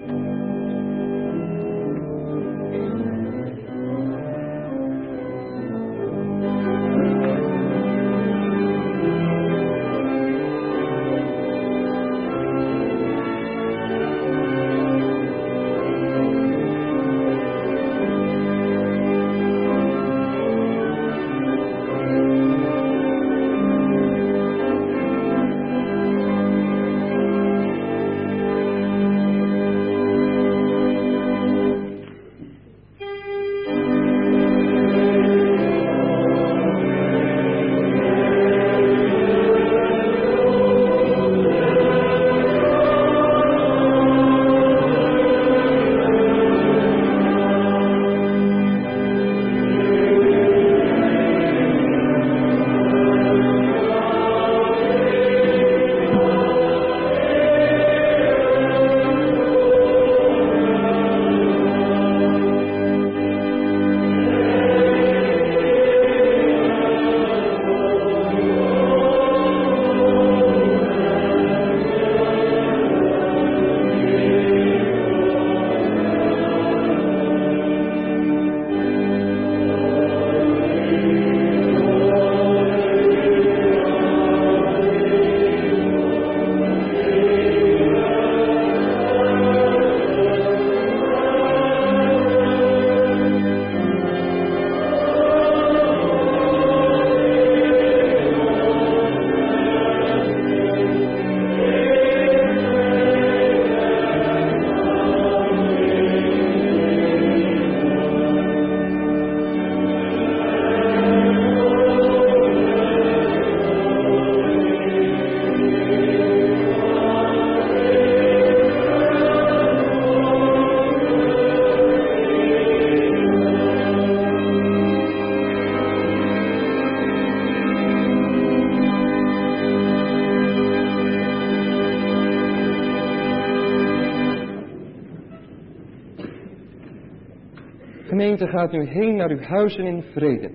Gemeente, gaat nu heen naar uw huizen in vrede.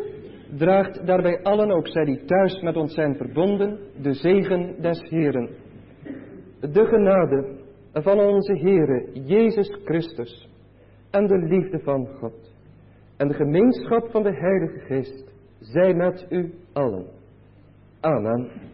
Draagt daarbij allen, ook zij die thuis met ons zijn verbonden, de zegen des Heeren. De genade van onze Heere Jezus Christus en de liefde van God en de gemeenschap van de Heilige Geest zij met u allen. Amen.